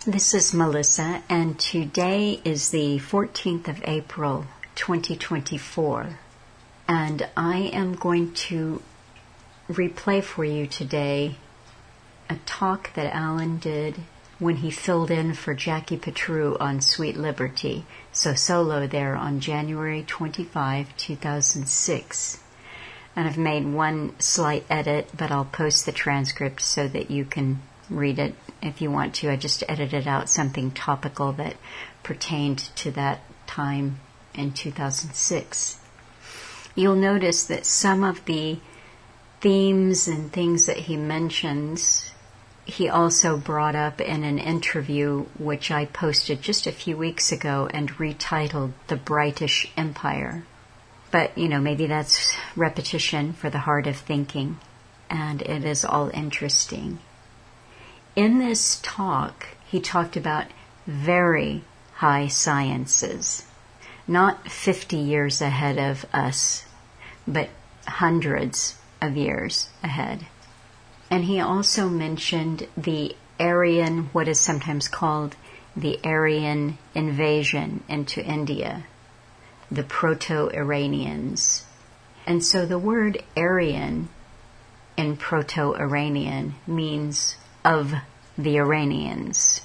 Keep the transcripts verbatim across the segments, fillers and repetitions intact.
This is Melissa, and today is the fourteenth of April, twenty twenty-four, and I am going to replay for you today a talk that Alan did when he filled in for Jackie Petru on Sweet Liberty, so solo there on January twenty-fifth, two thousand six. And I've made one slight edit, but I'll post the transcript so that you can read it if you want to. I just edited out something topical that pertained to that time in two thousand six. You'll notice that some of the themes and things that he mentions, he also brought up in an interview which I posted just a few weeks ago and retitled The Brightish Empire. But, you know, maybe that's repetition for the heart of thinking, and it is all interesting. In this talk, he talked about very high sciences, not fifty years ahead of us, but hundreds of years ahead. And he also mentioned the Aryan, what is sometimes called the Aryan invasion into India, the Proto-Iranians. And so the word Aryan in Proto-Iranian means of the Iranians.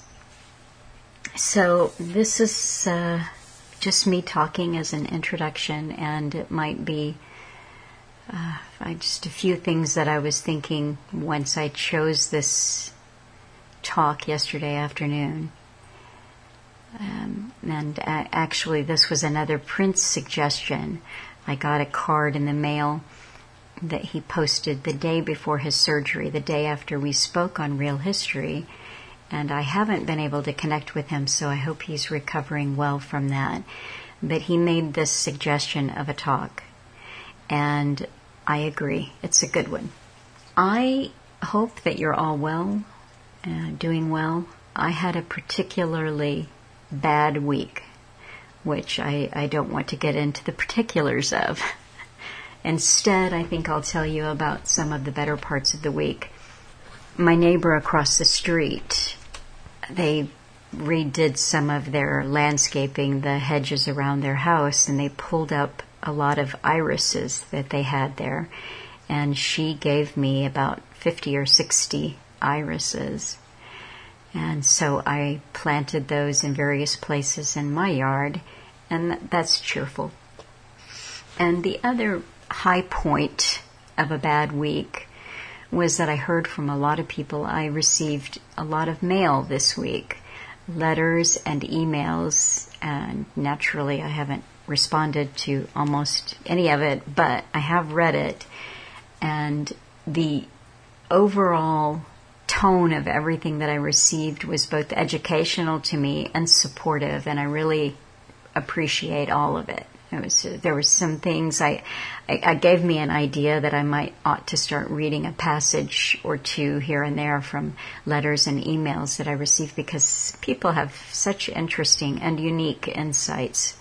So this is uh, just me talking as an introduction, and it might be uh, I, just a few things that I was thinking once I chose this talk yesterday afternoon. Um, and uh, actually this was another Prince suggestion. I got a card in the mail that he posted the day before his surgery, the day after we spoke on Real History, and I haven't been able to connect with him, so I hope he's recovering well from that. But he made this suggestion of a talk, and I agree. It's a good one. I hope that you're all well, uh, doing well. I had a particularly bad week, which I, I don't want to get into the particulars of. Instead, I think I'll tell you about some of the better parts of the week. My neighbor across the street, they redid some of their landscaping, the hedges around their house, and they pulled up a lot of irises that they had there. And she gave me about fifty or sixty irises. And so I planted those in various places in my yard, and that's cheerful. And the other high point of a bad week was that I heard from a lot of people. I received a lot of mail this week, letters and emails, and naturally I haven't responded to almost any of it, but I have read it, and the overall tone of everything that I received was both educational to me and supportive, and I really appreciate all of it. It was, there were some things I, I, I gave me an idea that I might ought to start reading a passage or two here and there from letters and emails that I received, because people have such interesting and unique insights.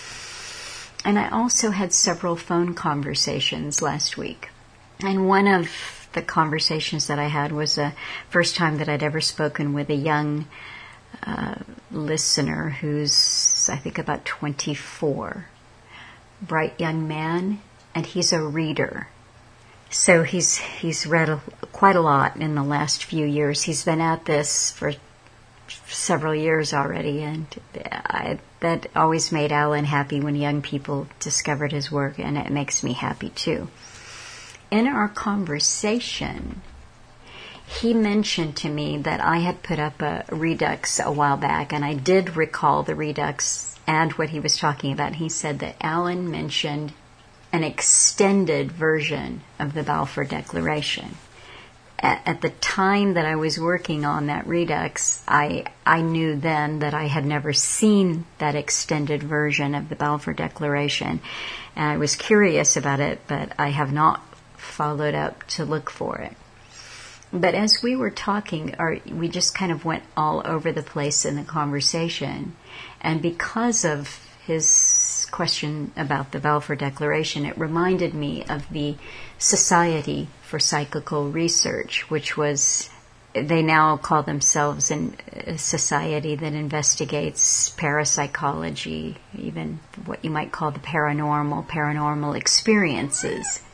And I also had several phone conversations last week, and one of the conversations that I had was the first time that I'd ever spoken with a young uh, listener who's, I think, about twenty-four. Bright young man, and he's a reader. So he's he's read a, quite a lot in the last few years. He's been at this for several years already, and I, that always made Alan happy when young people discovered his work, and it makes me happy too. In our conversation, he mentioned to me that I had put up a Redux a while back, and I did recall the Redux and what he was talking about. He said that Alan mentioned an extended version of the Balfour Declaration. At, at the time that I was working on that Redux, I I knew then that I had never seen that extended version of the Balfour Declaration, and I was curious about it, but I have not followed up to look for it. But as we were talking, or we just kind of went all over the place in the conversation, and because of his question about the Balfour Declaration, it reminded me of the Society for Psychical Research, which was they now call themselves an, a society that investigates parapsychology, even what you might call the paranormal, paranormal experiences.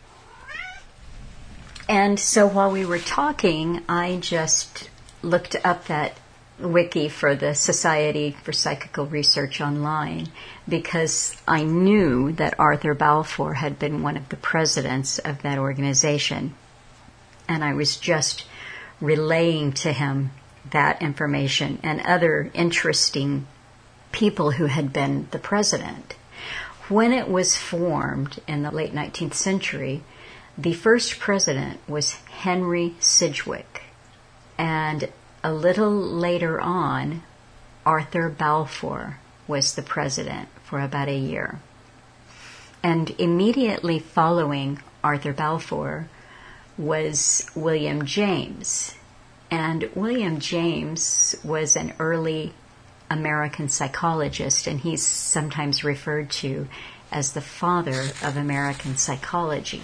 And so while we were talking, I just looked up that wiki for the Society for Psychical Research online, because I knew that Arthur Balfour had been one of the presidents of that organization. And I was just relaying to him that information and other interesting people who had been the president. When it was formed in the late nineteenth century, the first president was Henry Sidgwick. And a little later on, Arthur Balfour was the president for about a year. And immediately following Arthur Balfour was William James. And William James was an early American psychologist, and he's sometimes referred to as the father of American psychology.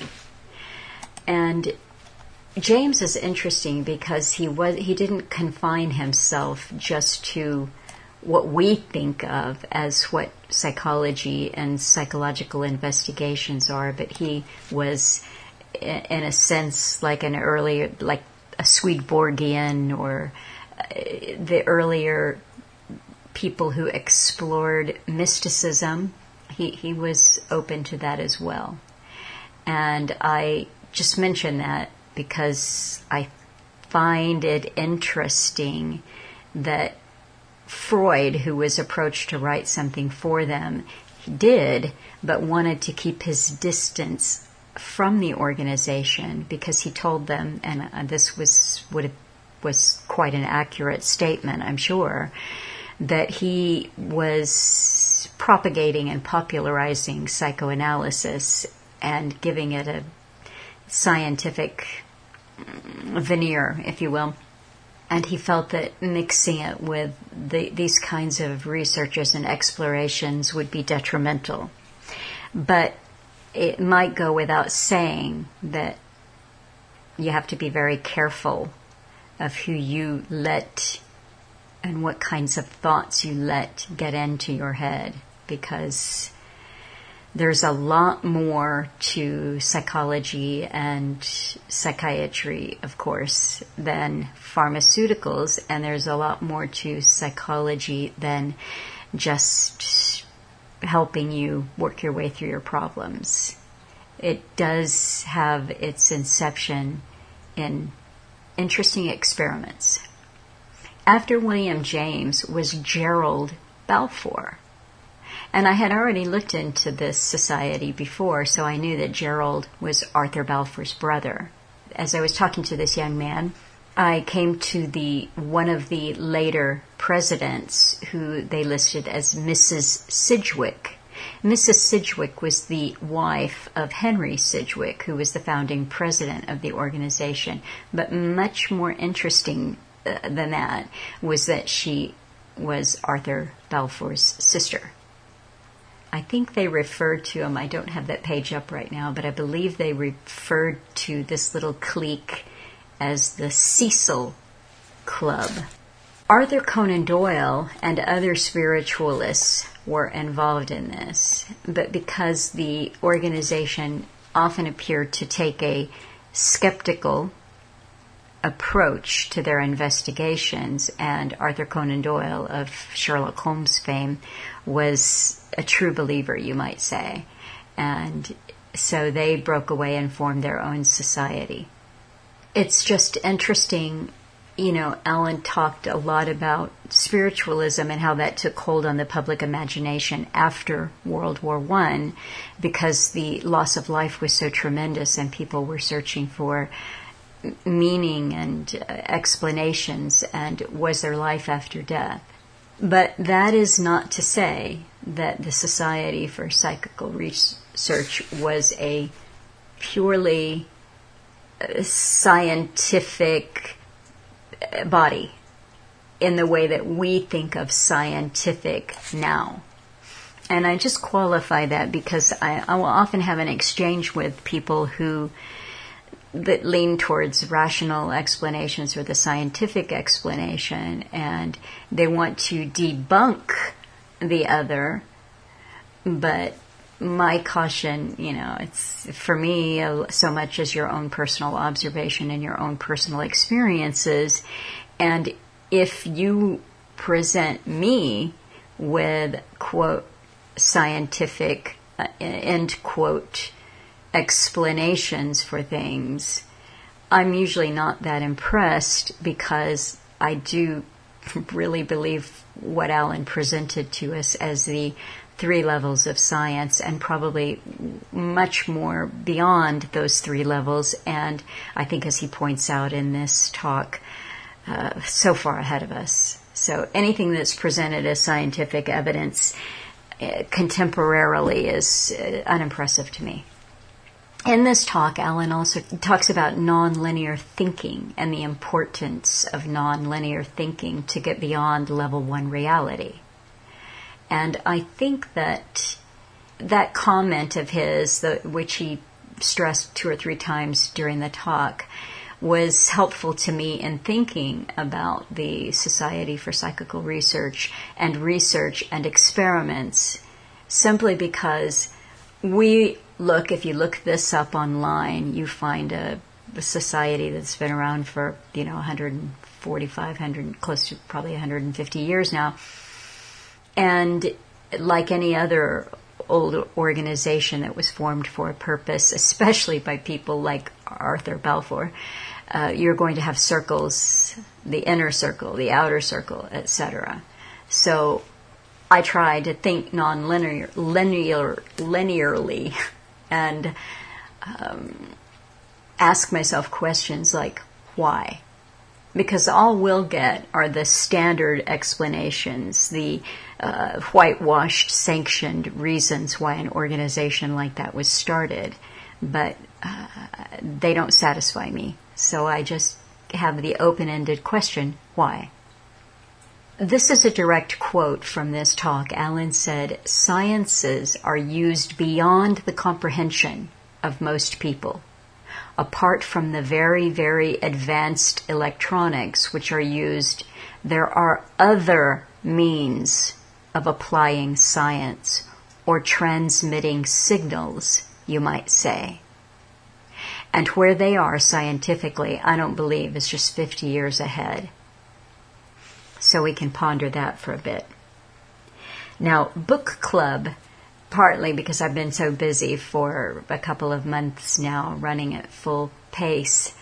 And James is interesting because he was he didn't confine himself just to what we think of as what psychology and psychological investigations are, but he was, in a sense, like an earlier, like a Swedenborgian, or the earlier people who explored mysticism. He he was open to that as well. And I just mention that because I find it interesting that Freud, who was approached to write something for them, he did, but wanted to keep his distance from the organization, because he told them, and this was would have, was quite an accurate statement, I'm sure, that he was propagating and popularizing psychoanalysis and giving it a scientific veneer, if you will. And he felt that mixing it with the, these kinds of researches and explorations would be detrimental. But it might go without saying that you have to be very careful of who you let and what kinds of thoughts you let get into your head, because there's a lot more to psychology and psychiatry, of course, than pharmaceuticals, and there's a lot more to psychology than just helping you work your way through your problems. It does have its inception in interesting experiments. After William James was Gerald Balfour. And I had already looked into this society before, so I knew that Gerald was Arthur Balfour's brother. As I was talking to this young man, I came to the one of the later presidents, who they listed as Missus Sidgwick. Missus Sidgwick was the wife of Henry Sidgwick, who was the founding president of the organization. But much more interesting uh, than that was that she was Arthur Balfour's sister. I think they referred to him, I don't have that page up right now, but I believe they referred to this little clique as the Cecil Club. Arthur Conan Doyle and other spiritualists were involved in this, but because the organization often appeared to take a skeptical approach to their investigations, and Arthur Conan Doyle of Sherlock Holmes fame was a true believer, you might say, and so they broke away and formed their own society. It's just interesting, you know, Alan talked a lot about spiritualism and how that took hold on the public imagination after World War One, because the loss of life was so tremendous and people were searching for meaning and uh, explanations, and was there life after death? But that is not to say that the Society for Psychical Research was a purely uh, scientific body in the way that we think of scientific now. And I just qualify that because I, I will often have an exchange with people who that lean towards rational explanations or the scientific explanation, and they want to debunk the other. But my caution, you know, it's for me uh, so much as your own personal observation and your own personal experiences. And if you present me with, quote, scientific, uh, end quote, explanations for things, I'm usually not that impressed, because I do really believe what Alan presented to us as the three levels of science, and probably much more beyond those three levels. And I think, as he points out in this talk, uh, so far ahead of us. So anything that's presented as scientific evidence uh, contemporarily is uh, unimpressive to me. In this talk, Alan also talks about nonlinear thinking and the importance of nonlinear thinking to get beyond level one reality. And I think that that comment of his, the, which he stressed two or three times during the talk, was helpful to me in thinking about the Society for Psychical Research and research and experiments, simply because we look, if you look this up online, you find a, a society that's been around for, you know, one forty-five, one hundred, close to probably one hundred fifty years now. And like any other old organization that was formed for a purpose, especially by people like Arthur Balfour, uh, you're going to have circles, the inner circle, the outer circle, et cetera. So I try to think non-linear, linear, linearly, and um, ask myself questions like, why? Because all we'll get are the standard explanations, the uh, whitewashed, sanctioned reasons why an organization like that was started. But uh, they don't satisfy me. So I just have the open-ended question, why? This is a direct quote from this talk. Alan said, "Sciences are used beyond the comprehension of most people. Apart from the very, very advanced electronics which are used, there are other means of applying science, or transmitting signals, you might say. And where they are scientifically, I don't believe is just fifty years ahead." So we can ponder that for a bit. Now, book club, partly because I've been so busy for a couple of months now, running at full pace,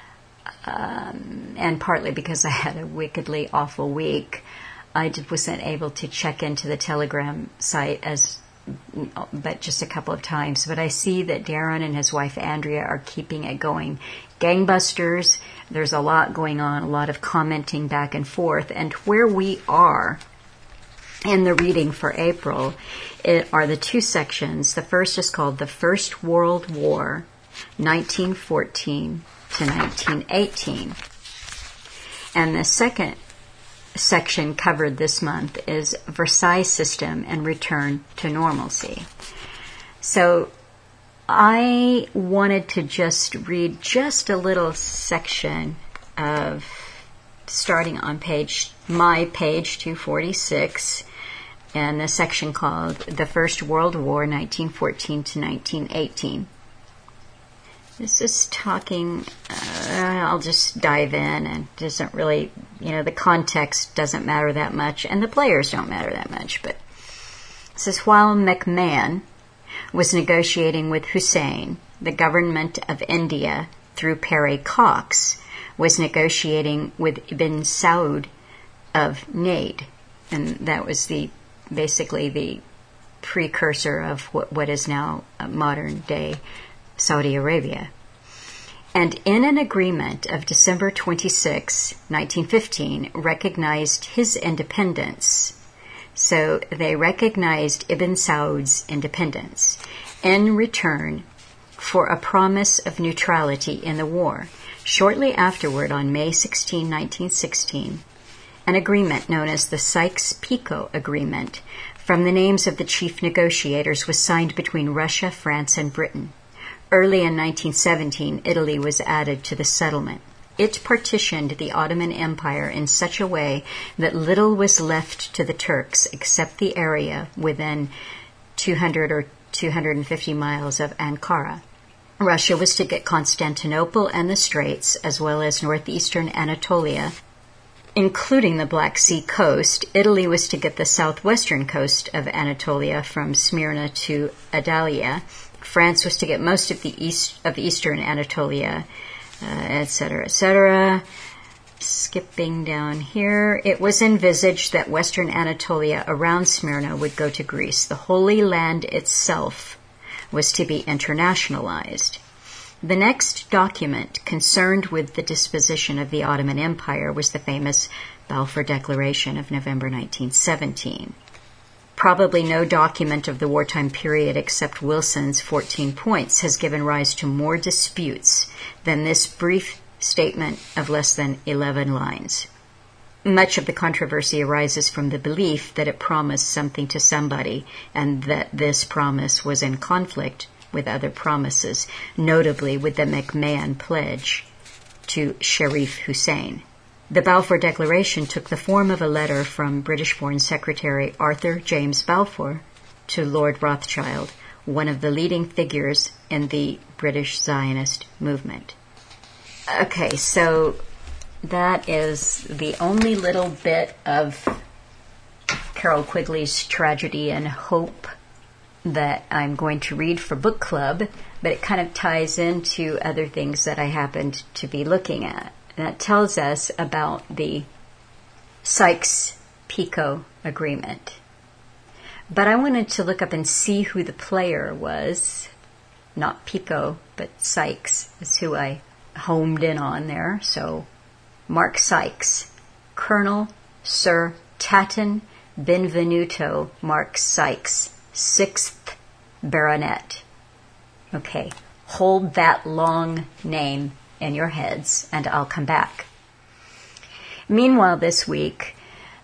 um, and partly because I had a wickedly awful week, I just wasn't able to check into the Telegram site as, but just a couple of times. But I see that Darren and his wife Andrea are keeping it going gangbusters. There's a lot going on, a lot of commenting back and forth, and where we are in the reading for April, it are the two sections. The first is called The First World War, nineteen fourteen to nineteen eighteen. And the second section covered this month is Versailles System and Return to Normalcy. So I wanted to just read just a little section of, starting on page, my page two forty-six, and the section called The First World War, nineteen fourteen to nineteen eighteen. This is talking, uh, I'll just dive in, and it doesn't really, you know, the context doesn't matter that much, and the players don't matter that much, but it says, while McMahon was negotiating with Hussein, the government of India, through Perry Cox, was negotiating with Ibn Saud of Najd, and that was the basically the precursor of what, what is now modern day Saudi Arabia. And in an agreement of December twenty-sixth, nineteen fifteen, recognized his independence. So they recognized Ibn Saud's independence in return for a promise of neutrality in the war. Shortly afterward, on May sixteenth, nineteen sixteen, an agreement known as the Sykes-Picot Agreement, from the names of the chief negotiators, was signed between Russia, France, and Britain. Early in nineteen seventeen, Italy was added to the settlement. It partitioned the Ottoman Empire in such a way that little was left to the Turks except the area within two hundred or two hundred fifty miles of Ankara. Russia was to get Constantinople and the Straits, as well as northeastern Anatolia, including the Black Sea coast. Italy was to get the southwestern coast of Anatolia from Smyrna to Adalia. France was to get most of the east of eastern Anatolia, uh, et cetera, et cetera. Skipping down here, it was envisaged that western Anatolia around Smyrna would go to Greece. The Holy Land itself was to be internationalized. The next document concerned with the disposition of the Ottoman Empire was the famous Balfour Declaration of November nineteen seventeen. Probably no document of the wartime period except Wilson's fourteen points has given rise to more disputes than this brief statement of less than eleven lines. Much of the controversy arises from the belief that it promised something to somebody and that this promise was in conflict with other promises, notably with the McMahon Pledge to Sharif Hussein. The Balfour Declaration took the form of a letter from British Foreign Secretary Arthur James Balfour to Lord Rothschild, one of the leading figures in the British Zionist movement. Okay, so that is the only little bit of Carroll Quigley's Tragedy and Hope that I'm going to read for book club, but it kind of ties into other things that I happened to be looking at. That tells us about the Sykes-Picot agreement. But I wanted to look up and see who the player was. Not Picot, but Sykes is who I homed in on there. So Mark Sykes, Colonel Sir Tatton Benvenuto Mark Sykes, sixth Baronet. Okay, hold that long name in your heads, and I'll come back. Meanwhile, this week,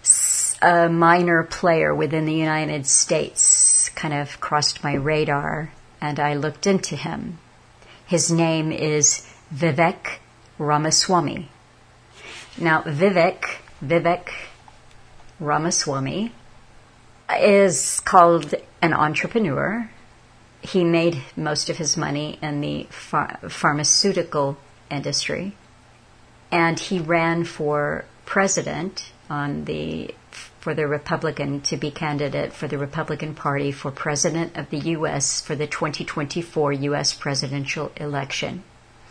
a minor player within the United States kind of crossed my radar, and I looked into him. His name is Vivek Ramaswamy. Now, Vivek, Vivek Ramaswamy is called an entrepreneur. He made most of his money in the ph- pharmaceutical industry, and he ran for president on the for the Republican to be candidate for the Republican Party for president of the U S for the twenty twenty-four U S presidential election.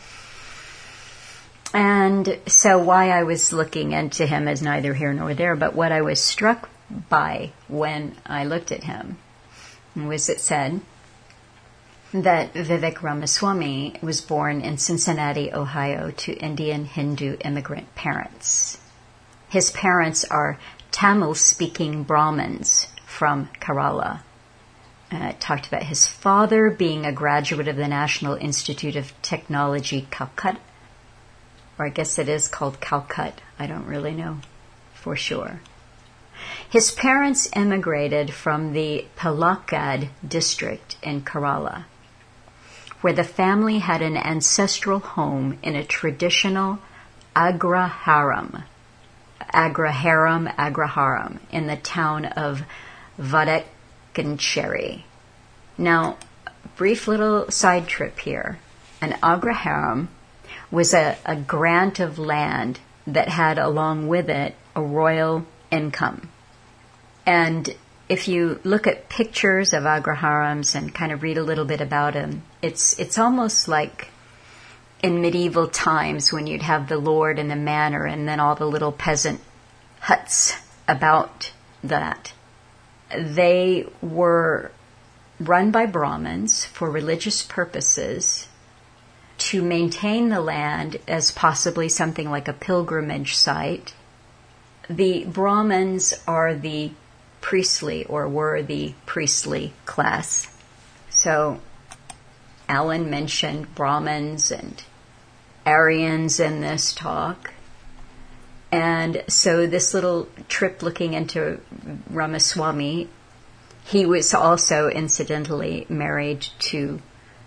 And so why I was looking into him is neither here nor there, but what I was struck by when I looked at him was it said that Vivek Ramaswamy was born in Cincinnati, Ohio, to Indian Hindu immigrant parents. His parents are Tamil-speaking Brahmins from Kerala. Uh, it talked about his father being a graduate of the National Institute of Technology, Calcutta, or I guess it is called Calcutta. I don't really know for sure. His parents emigrated from the Palakkad district in Kerala, where the family had an ancestral home in a traditional agraharam, agraharam, agraharam, in the town of Vadakkacheri. Now, brief little side trip here. An agraharam was a, a grant of land that had along with it a royal income. And if you look at pictures of agraharams and kind of read a little bit about them, it's it's almost like in medieval times when you'd have the lord and the manor and then all the little peasant huts about that. They were run by Brahmins for religious purposes to maintain the land as possibly something like a pilgrimage site. The Brahmins are the priestly, or were the priestly class. So Alan mentioned Brahmins and Aryans in this talk. And so this little trip looking into Ramaswamy, he was also incidentally married to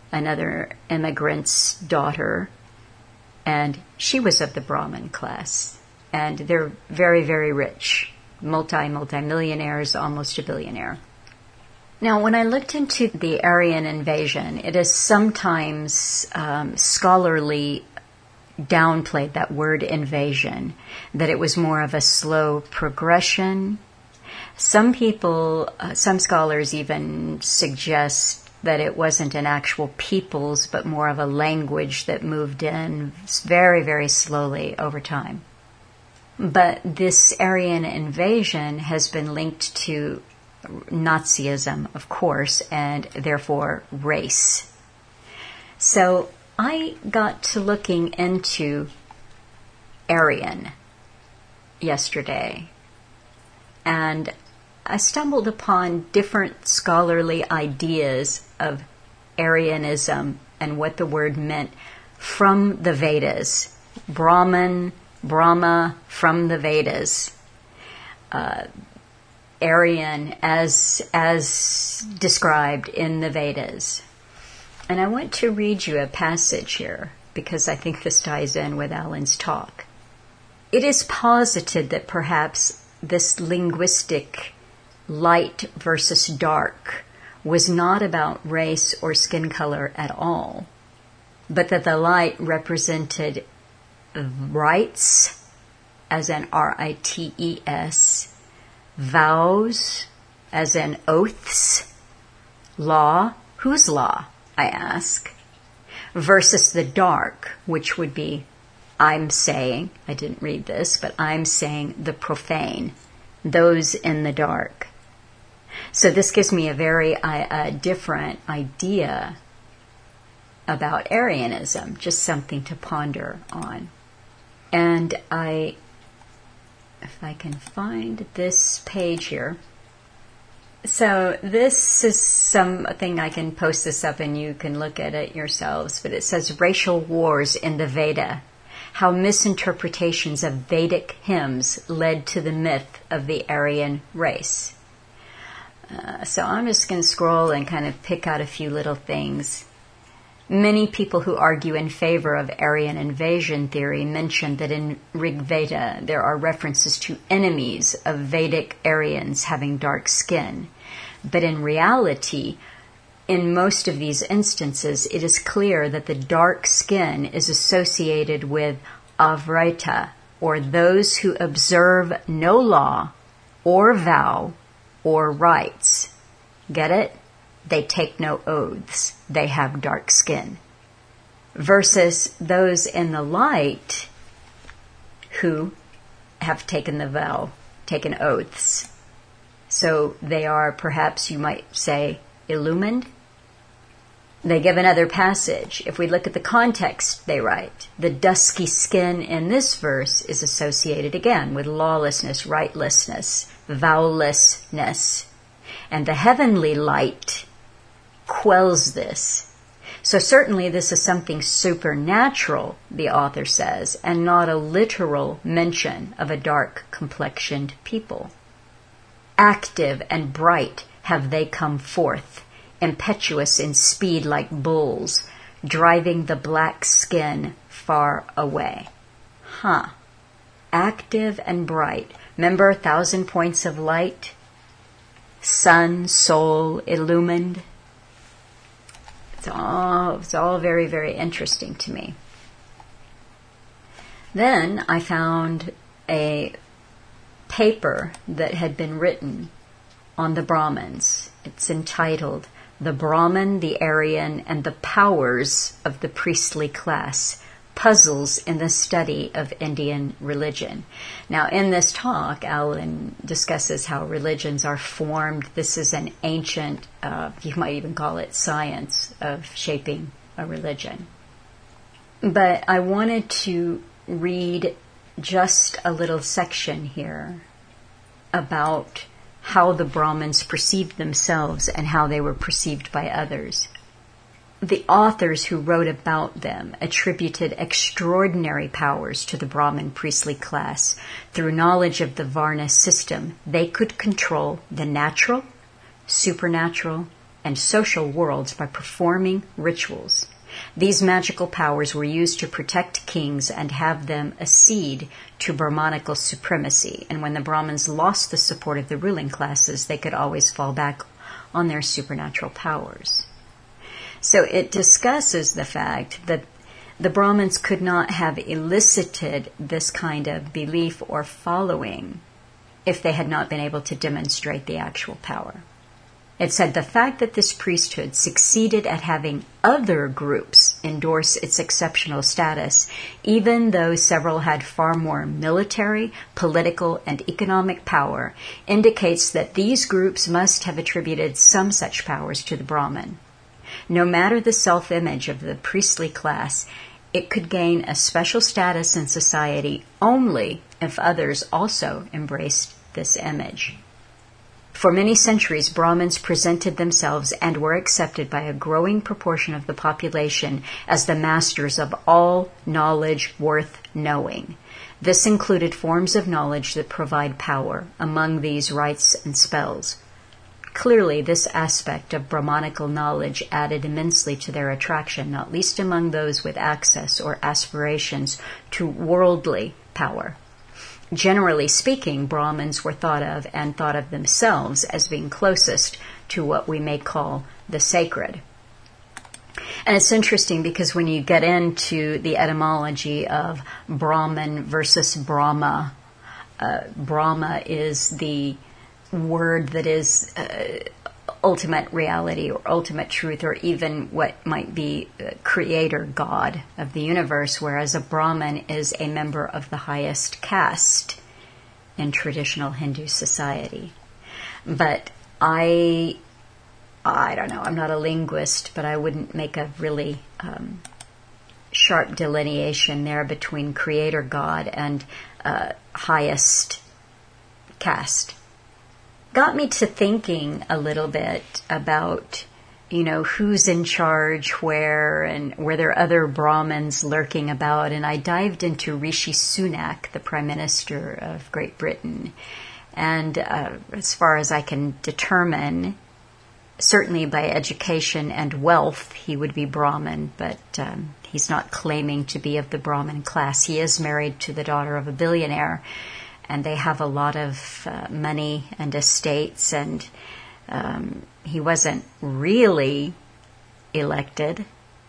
another immigrant's daughter, and she was of the Brahmin class. And they're very, very rich, multi, multi-millionaires, almost a billionaire. Now, when I looked into the Aryan invasion, it is sometimes um, scholarly downplayed, that word invasion, that it was more of a slow progression. Some people, uh, some scholars even suggest that it wasn't an actual peoples, but more of a language that moved in very, very slowly over time. But this Aryan invasion has been linked to Nazism, of course, and therefore race. So I got to looking into Aryan yesterday, and I stumbled upon different scholarly ideas of Aryanism and what the word meant from the Vedas. Brahman, Brahma, from the Vedas. Uh, Aryan as as described in the Vedas. And I want to read you a passage here because I think this ties in with Alan's talk. It is posited that perhaps this linguistic light versus dark was not about race or skin color at all, but that the light represented rights, as in R I T E S, vows, as in oaths, law, whose law, I ask, versus the dark, which would be, I'm saying, I didn't read this, but I'm saying the profane, those in the dark. So this gives me a very uh, different idea about Aryanism, just something to ponder on. And I, if I can find this page here. So this is something, I can post this up and you can look at it yourselves, but it says racial wars in the Veda, how misinterpretations of Vedic hymns led to the myth of the Aryan race. Uh, so I'm just going to scroll and kind of pick out a few little things. Many people who argue in favor of Aryan invasion theory mention that in Rig Veda there are references to enemies of Vedic Aryans having dark skin. But in reality, in most of these instances, it is clear that the dark skin is associated with Avrita, or those who observe no law or vow or rites. Get it? They take no oaths. They have dark skin. Versus those in the light who have taken the vow, taken oaths. So they are, perhaps you might say, illumined. They give another passage. If we look at the context, they write, the dusky skin in this verse is associated again with lawlessness, rightlessness, vowlessness. And the heavenly light quells this. So certainly this is something supernatural, the author says, and not a literal mention of a dark-complexioned people. Active and bright have they come forth, impetuous in speed like bulls, driving the black skin far away. Huh. Active and bright. Remember thousand points of light? Sun, soul, illumined. It's all, it's all very, very interesting to me. Then I found a paper that had been written on the Brahmins. It's entitled, The Brahmin, the Aryan, and the Powers of the Priestly Class, Puzzles in the Study of Indian Religion. Now, in this talk, Alan discusses how religions are formed. This is an ancient, uh, you might even call it science, of shaping a religion. But I wanted to read just a little section here about how the Brahmins perceived themselves and how they were perceived by others. The authors who wrote about them attributed extraordinary powers to the Brahmin priestly class. Through knowledge of the Varna system, they could control the natural, supernatural, and social worlds by performing rituals. These magical powers were used to protect kings and have them accede to Brahmanical supremacy, and when the Brahmins lost the support of the ruling classes, they could always fall back on their supernatural powers. So it discusses the fact that the Brahmins could not have elicited this kind of belief or following if they had not been able to demonstrate the actual power. It said the fact that this priesthood succeeded at having other groups endorse its exceptional status, even though several had far more military, political, and economic power, indicates that these groups must have attributed some such powers to the Brahmin. No matter the self-image of the priestly class, it could gain a special status in society only if others also embraced this image. For many centuries, Brahmins presented themselves and were accepted by a growing proportion of the population as the masters of all knowledge worth knowing. This included forms of knowledge that provide power, among these rites and spells. Clearly, this aspect of Brahmanical knowledge added immensely to their attraction, not least among those with access or aspirations to worldly power. Generally speaking, Brahmins were thought of and thought of themselves as being closest to what we may call the sacred. And it's interesting because when you get into the etymology of Brahman versus Brahma, uh, Brahma is the word that is uh, ultimate reality or ultimate truth, or even what might be uh, creator God of the universe, whereas a Brahmin is a member of the highest caste in traditional Hindu society. But I, I don't know, I'm not a linguist, but I wouldn't make a really um, sharp delineation there between creator God and uh, highest caste. Got me to thinking a little bit about, you know, who's in charge where, and were there other Brahmins lurking about. And I dived into Rishi Sunak, the Prime Minister of Great Britain. And uh, as far as I can determine, certainly by education and wealth, he would be Brahmin, but um, he's not claiming to be of the Brahmin class. He is married to the daughter of a billionaire, and they have a lot of uh, money and estates, and um, he wasn't really elected.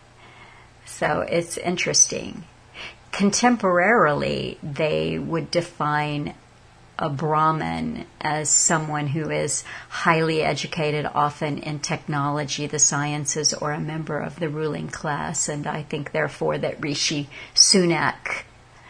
So it's interesting. Contemporarily, they would define a Brahmin as someone who is highly educated, often in technology, the sciences, or a member of the ruling class, and I think therefore that Rishi Sunak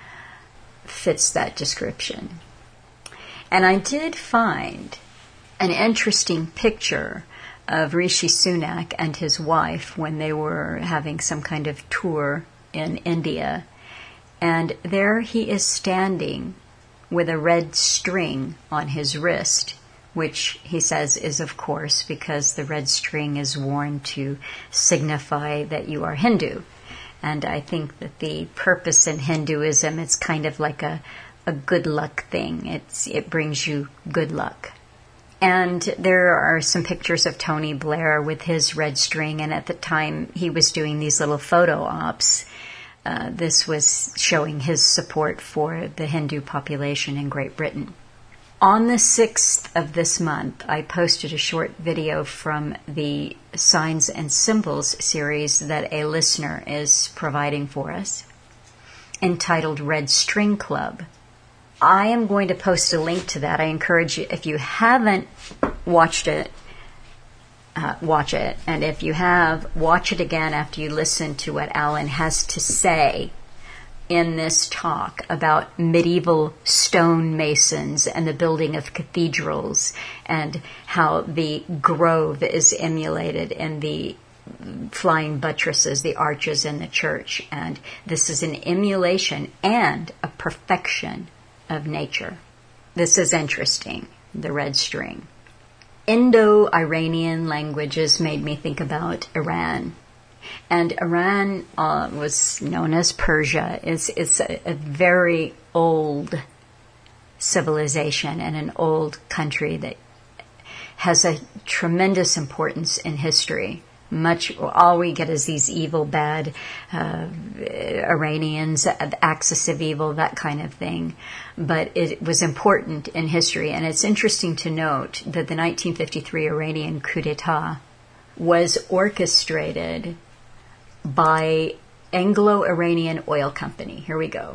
fits that description. And I did find an interesting picture of Rishi Sunak and his wife when they were having some kind of tour in India. And there he is standing with a red string on his wrist, which he says is, of course, because the red string is worn to signify that you are Hindu. And I think that the purpose in Hinduism, it's kind of like a, a good luck thing. It's it brings you good luck. And there are some pictures of Tony Blair with his red string, and at the time he was doing these little photo ops. Uh, this was showing his support for the Hindu population in Great Britain. On the sixth of this month, I posted a short video from the Signs and Symbols series that a listener is providing for us, entitled Red String Club. I am going to post a link to that. I encourage you, if you haven't watched it, uh, watch it. And if you have, watch it again after you listen to what Alan has to say in this talk about medieval stonemasons and the building of cathedrals, and how the grove is emulated in the flying buttresses, the arches in the church. And this is an emulation and a perfection of nature. This is interesting, the red string. Indo-Iranian languages made me think about Iran. And Iran uh, was known as Persia. It's, it's a, a very old civilization and an old country that has a tremendous importance in history. Much, all we get is these evil, bad uh, Iranians, the axis of evil, that kind of thing. But it was important in history. And it's interesting to note that the nineteen fifty-three Iranian coup d'etat was orchestrated by Anglo-Iranian Oil Company. Here we go.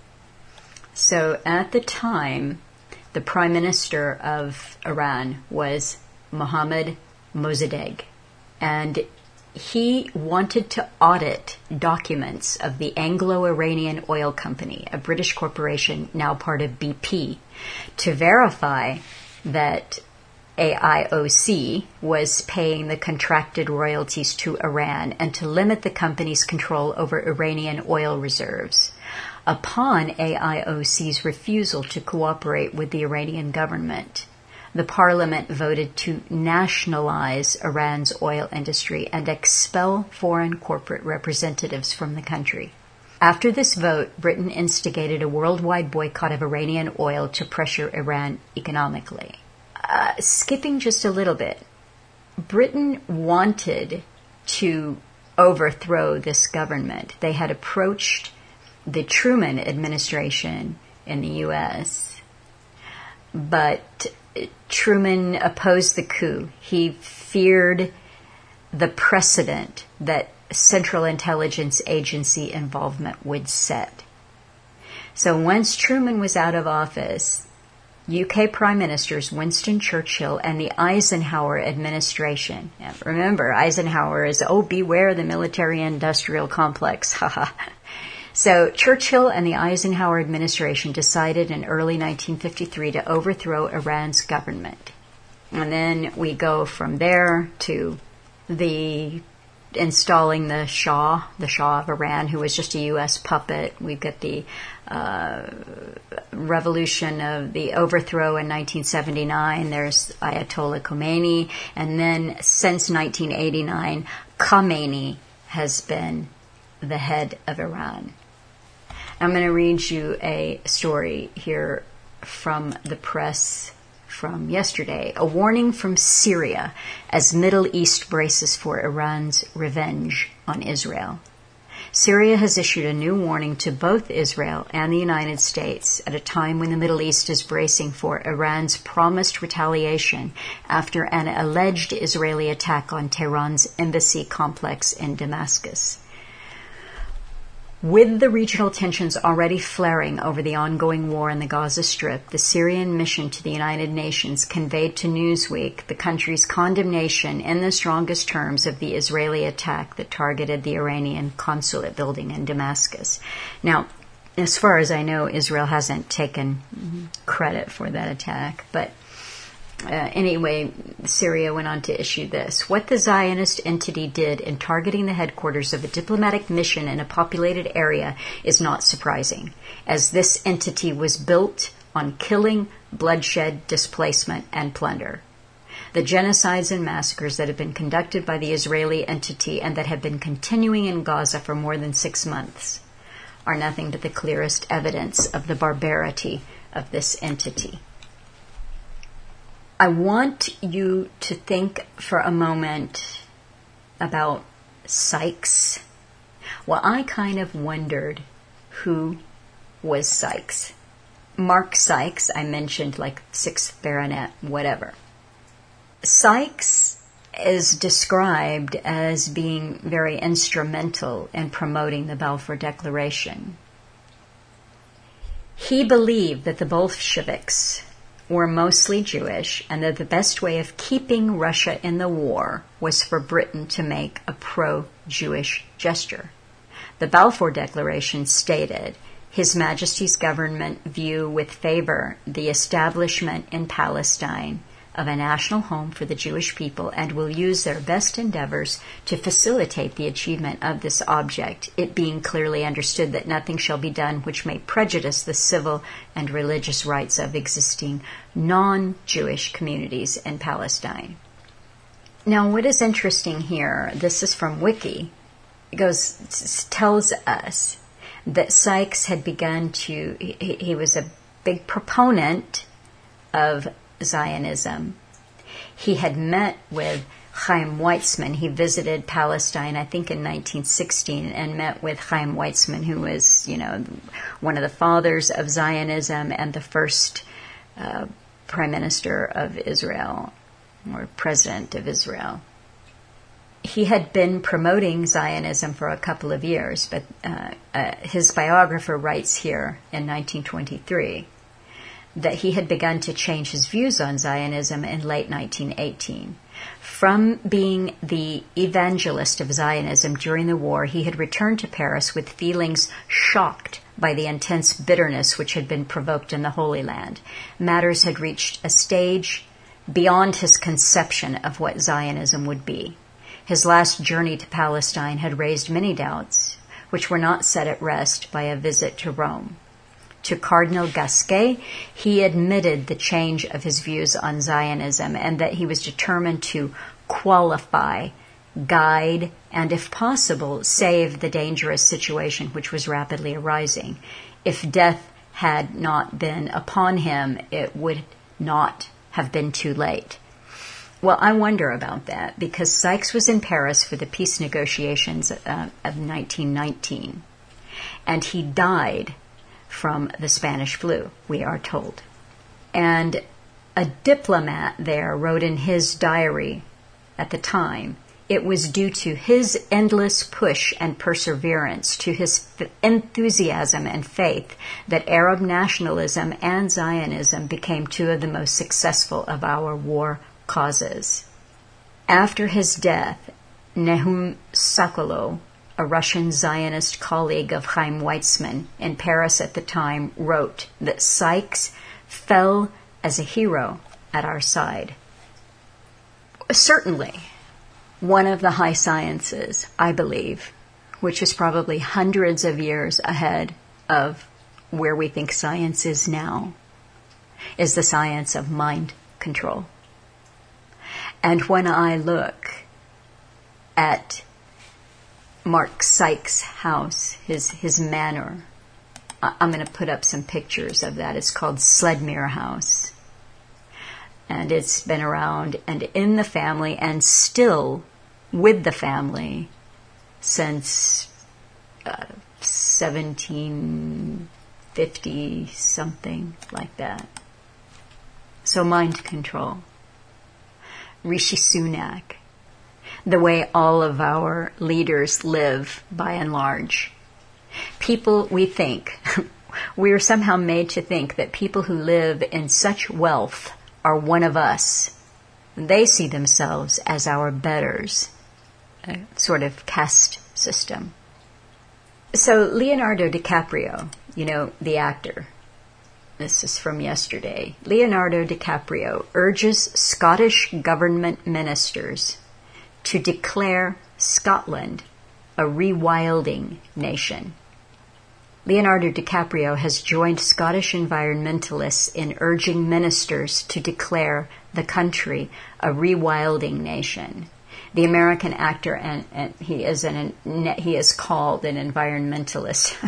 So at the time, the Prime Minister of Iran was Mohammad Mossadegh. And he wanted to audit documents of the Anglo-Iranian Oil Company, a British corporation now part of B P, to verify that A I O C was paying the contracted royalties to Iran and to limit the company's control over Iranian oil reserves. Upon A I O C's refusal to cooperate with the Iranian government, the parliament voted to nationalize Iran's oil industry and expel foreign corporate representatives from the country. After this vote, Britain instigated a worldwide boycott of Iranian oil to pressure Iran economically. Uh, skipping just a little bit, Britain wanted to overthrow this government. They had approached the Truman administration in the U S, but Truman opposed the coup. He feared the precedent that Central Intelligence Agency involvement would set. So once Truman was out of office, U K Prime Ministers Winston Churchill and the Eisenhower administration, and remember, Eisenhower is, oh, beware the military-industrial complex, haha. So Churchill and the Eisenhower administration decided in early nineteen fifty-three to overthrow Iran's government. And then we go from there to the installing the Shah, the Shah of Iran, who was just a U S puppet. We've got the uh, revolution of the overthrow in nineteen seventy-nine. There's Ayatollah Khomeini. And then since nineteen eighty-nine, Khomeini has been the head of Iran. I'm going to read you a story here from the press from yesterday. A warning from Syria as Middle East braces for Iran's revenge on Israel. Syria has issued a new warning to both Israel and the United States at a time when the Middle East is bracing for Iran's promised retaliation after an alleged Israeli attack on Tehran's embassy complex in Damascus. With the regional tensions already flaring over the ongoing war in the Gaza Strip, the Syrian mission to the United Nations conveyed to Newsweek the country's condemnation in the strongest terms of the Israeli attack that targeted the Iranian consulate building in Damascus. Now, as far as I know, Israel hasn't taken credit for that attack, but Uh, anyway, Syria went on to issue this. What the Zionist entity did in targeting the headquarters of a diplomatic mission in a populated area is not surprising, as this entity was built on killing, bloodshed, displacement, and plunder. The genocides and massacres that have been conducted by the Israeli entity and that have been continuing in Gaza for more than six months are nothing but the clearest evidence of the barbarity of this entity. I want you to think for a moment about Sykes. Well, I kind of wondered who was Sykes. Mark Sykes, I mentioned, like sixth baronet, whatever. Sykes is described as being very instrumental in promoting the Balfour Declaration. He believed that the Bolsheviks were mostly Jewish, and that the best way of keeping Russia in the war was for Britain to make a pro-Jewish gesture. The Balfour Declaration stated, His Majesty's government view with favor the establishment in Palestine of a national home for the Jewish people and will use their best endeavors to facilitate the achievement of this object, it being clearly understood that nothing shall be done which may prejudice the civil and religious rights of existing non-Jewish communities in Palestine. Now, what is interesting here, this is from Wiki, it goes, tells us that Sykes had begun to, he, he was a big proponent of Zionism. He had met with Chaim Weizmann. He visited Palestine, I think, in nineteen sixteen, and met with Chaim Weizmann, who was, you know, one of the fathers of Zionism and the first uh, prime minister of Israel, or president of Israel. He had been promoting Zionism for a couple of years, but uh, uh, his biographer writes here in nineteen twenty-three that he had begun to change his views on Zionism in late nineteen eighteen. From being the evangelist of Zionism during the war, he had returned to Paris with feelings shocked by the intense bitterness which had been provoked in the Holy Land. Matters had reached a stage beyond his conception of what Zionism would be. His last journey to Palestine had raised many doubts, which were not set at rest by a visit to Rome. To Cardinal Gasquet, he admitted the change of his views on Zionism and that he was determined to qualify, guide, and if possible, save the dangerous situation which was rapidly arising. If death had not been upon him, it would not have been too late. Well, I wonder about that, because Sykes was in Paris for the peace negotiations uh, of nineteen nineteen, and he died from the Spanish flu, we are told. And a diplomat there wrote in his diary at the time, it was due to his endless push and perseverance, to his enthusiasm and faith, that Arab nationalism and Zionism became two of the most successful of our war causes. After his death, Nahum Sokolow, a Russian Zionist colleague of Chaim Weizmann in Paris at the time, wrote that Sykes fell as a hero at our side. Certainly, one of the high sciences, I believe, which is probably hundreds of years ahead of where we think science is now, is the science of mind control. And when I look at Mark Sykes' house, his his manor, I'm going to put up some pictures of that. It's called Sledmere House. And it's been around and in the family and still with the family since uh, seventeen fifty, something like that. So mind control. Rishi Sunak. The way all of our leaders live, by and large. People, we think, we are somehow made to think that people who live in such wealth are one of us. They see themselves as our betters, a sort of caste system. So Leonardo DiCaprio, you know, the actor, this is from yesterday, Leonardo DiCaprio urges Scottish government ministers to declare Scotland a rewilding nation. Leonardo DiCaprio has joined Scottish environmentalists in urging ministers to declare the country a rewilding nation. The American actor, and, and he is an he is called an environmentalist,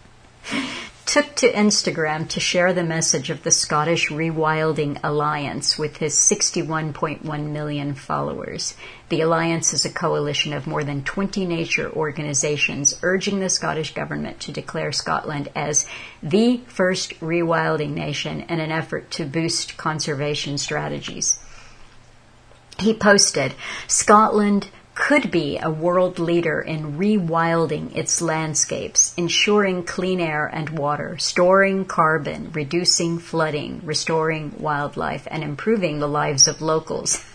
took to Instagram to share the message of the Scottish Rewilding Alliance with his sixty-one point one million followers. The alliance is a coalition of more than twenty nature organizations urging the Scottish government to declare Scotland as the first rewilding nation in an effort to boost conservation strategies. He posted, Scotland could be a world leader in rewilding its landscapes, ensuring clean air and water, storing carbon, reducing flooding, restoring wildlife, and improving the lives of locals.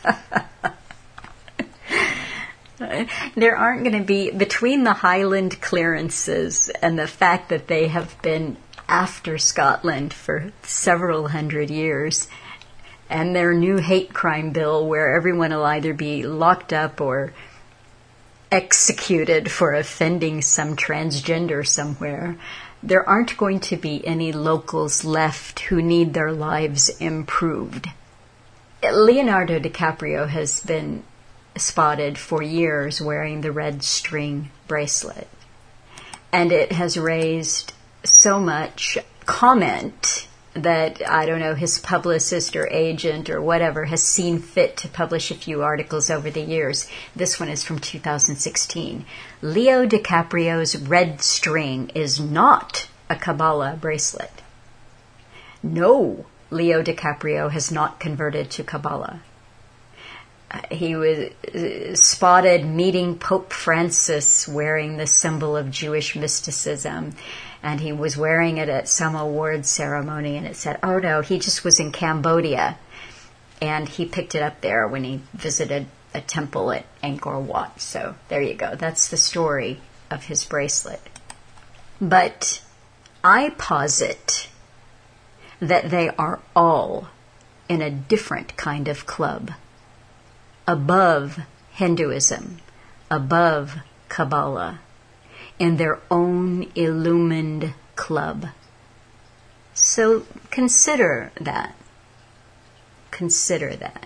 There aren't going to be, between the Highland clearances and the fact that they have been after Scotland for several hundred years, and their new hate crime bill where everyone will either be locked up or executed for offending some transgender somewhere, there aren't going to be any locals left who need their lives improved. Leonardo DiCaprio has been spotted for years wearing the red string bracelet, and it has raised so much comment that, I don't know, his publicist or agent or whatever has seen fit to publish a few articles over the years. This one is from two thousand sixteen. Leo DiCaprio's red string is not a Kabbalah bracelet. No, Leo DiCaprio has not converted to Kabbalah. Uh, he was uh, spotted meeting Pope Francis wearing the symbol of Jewish mysticism, and he was wearing it at some awards ceremony, and it said, oh no, he just was in Cambodia, and he picked it up there when he visited a temple at Angkor Wat. So there you go. That's the story of his bracelet. But I posit that they are all in a different kind of club, above Hinduism, above Kabbalah, in their own illumined club. So consider that. Consider that.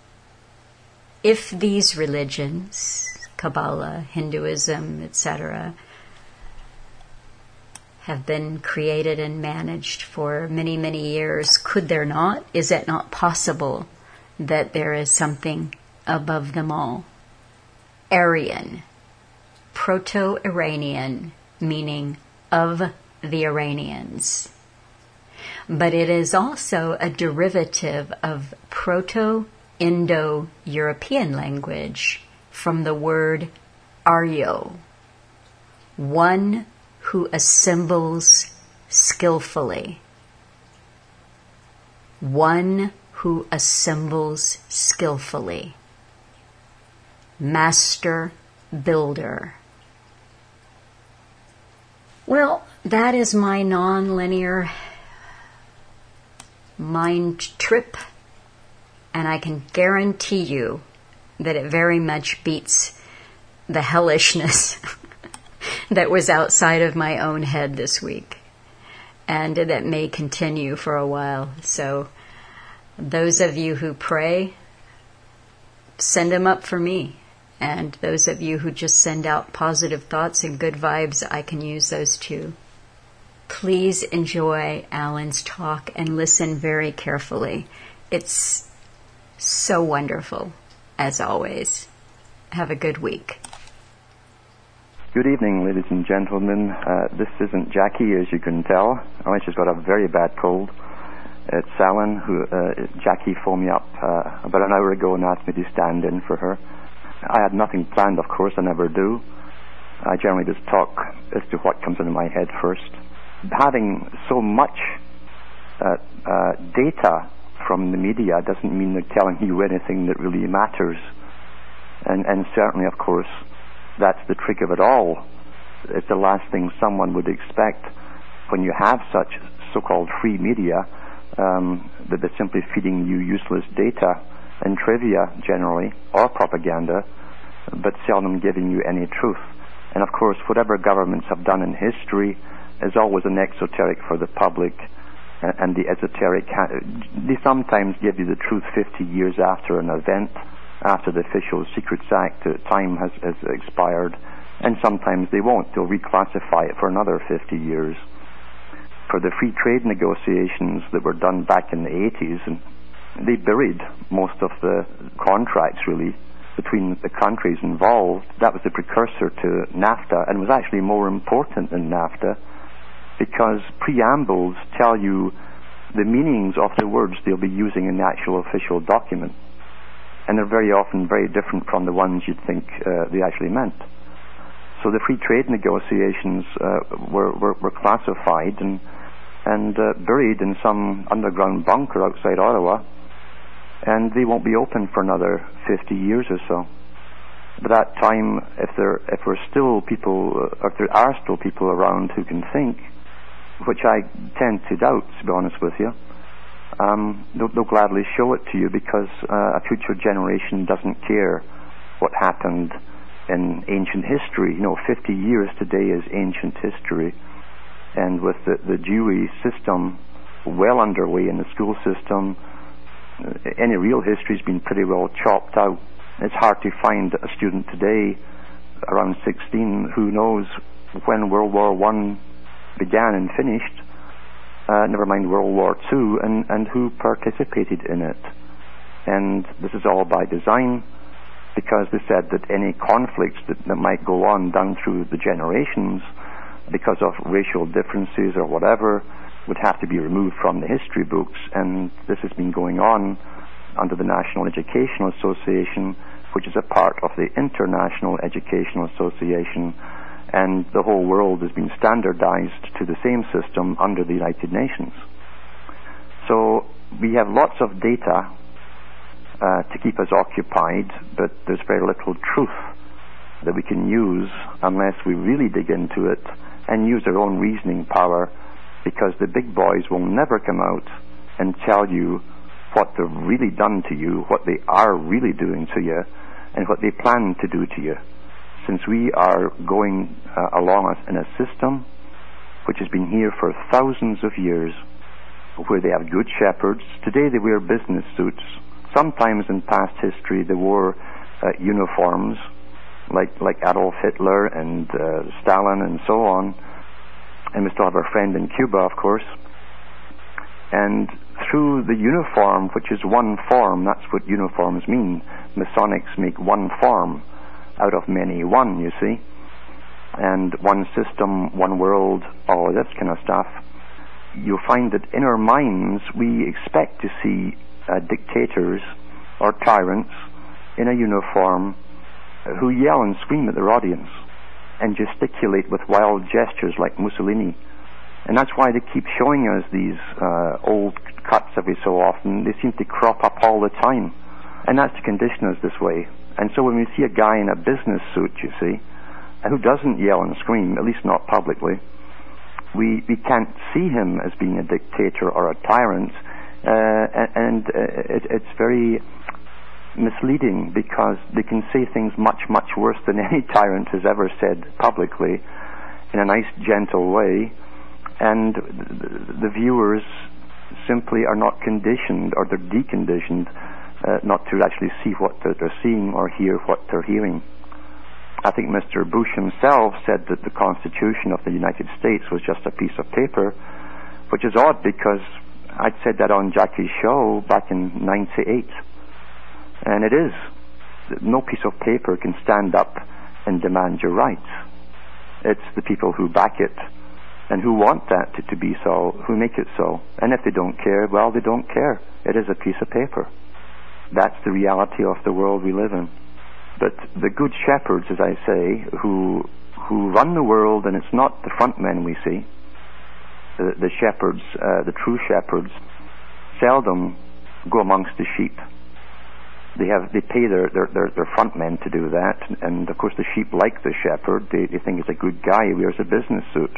If these religions, Kabbalah, Hinduism, et cetera, have been created and managed for many, many years, could there not? Is it not possible that there is something above them all? Aryan, Proto-Iranian, meaning of the Iranians. But it is also a derivative of Proto-Indo-European language from the word Aryo, one who assembles skillfully. One who assembles skillfully. Master builder. Well, that is my non-linear mind trip, and I can guarantee you that it very much beats the hellishness that was outside of my own head this week, and that may continue for a while. So those of you who pray, send them up for me. And those of you who just send out positive thoughts and good vibes, I can use those too. Please enjoy Alan's talk and listen very carefully. It's so wonderful, as always. Have a good week. Good evening, ladies and gentlemen. Uh, this isn't Jackie, as you can tell. Oh, she's got a very bad cold. It's Alan, who uh, Jackie phoned me up uh, about an hour ago and asked me to stand in for her. I had nothing planned, of course, I never do. I generally just talk as to what comes into my head first. Having so much uh, uh, data from the media doesn't mean they're telling you anything that really matters. And, and certainly, of course, that's the trick of it all. It's the last thing someone would expect when you have such so-called free media, um, that they're simply feeding you useless data and trivia generally, or propaganda, but seldom giving you any truth. And of course, whatever governments have done in history is always an exoteric for the public, and the esoteric, they sometimes give you the truth fifty years after an event, after the official Secrets Act uh, time has, has expired, and sometimes they won't. They'll reclassify it for another fifty years. For the free trade negotiations that were done back in the eighties, and they buried most of the contracts, really, between the countries involved. That was the precursor to NAFTA, and was actually more important than NAFTA, because preambles tell you the meanings of the words they'll be using in the actual official document. And they're very often very different from the ones you'd think uh, they actually meant. So the free trade negotiations uh, were, were, were classified and, and uh, buried in some underground bunker outside Ottawa, and they won't be open for another fifty years or so. By that time, if there if there are still people, uh, if there are still people around who can think, which I tend to doubt, to be honest with you, um, they'll, they'll gladly show it to you, because uh, a future generation doesn't care what happened in ancient history. You know, fifty years today is ancient history, and with the, the Dewey system well underway in the school system, any real history's been pretty well chopped out. It's hard to find a student today, around sixteen, who knows when World War One began and finished. uh, never mind World War Two, and, and who participated in it. And this is all by design, because they said that any conflicts that, that might go on down through the generations because of racial differences or whatever would have to be removed from the history books. And this has been going on under the National Educational Association, which is a part of the International Educational Association, and the whole world has been standardized to the same system under the United Nations. So we have lots of data uh, to keep us occupied, but there's very little truth that we can use unless we really dig into it and use our own reasoning power, because the big boys will never come out and tell you what they've really done to you, what they are really doing to you, and what they plan to do to you. Since we are going uh, along in a system which has been here for thousands of years, where they have good shepherds. Today they wear business suits. Sometimes in past history they wore uh, uniforms, like like Adolf Hitler and uh, Stalin and so on. And we still have our friend in Cuba, of course. And through the uniform, which is one form, that's what uniforms mean. Masonics make one form out of many, one, you see. And one system, one world, all of this kind of stuff. You'll find that in our minds we expect to see uh, dictators or tyrants in a uniform who yell and scream at their audience and gesticulate with wild gestures like Mussolini. And that's why they keep showing us these uh, old cuts every so often. They seem to crop up all the time. And that's to condition us this way. And so when we see a guy in a business suit, you see, who doesn't yell and scream, at least not publicly, we, we can't see him as being a dictator or a tyrant. Uh, and uh, it, it's very misleading, because they can say things much, much worse than any tyrant has ever said publicly in a nice, gentle way. And the, the viewers simply are not conditioned, or they're deconditioned, uh, not to actually see what they're, they're seeing or hear what they're hearing. I think Mister Bush himself said that the Constitution of the United States was just a piece of paper, which is odd, because I'd said that on Jackie's show back in ninety-eight. And it is. No piece of paper can stand up and demand your rights. It's the people who back it and who want that to, to be so, who make it so. And if they don't care, well, they don't care. It is a piece of paper. That's the reality of the world we live in. But the good shepherds, as I say, who who run the world, and it's not the front men we see, the, the shepherds, uh, the true shepherds, seldom go amongst the sheep. They have they pay their, their, their, their front men to do that, and of course the sheep like the shepherd. They, they think he's a good guy. He wears a business suit.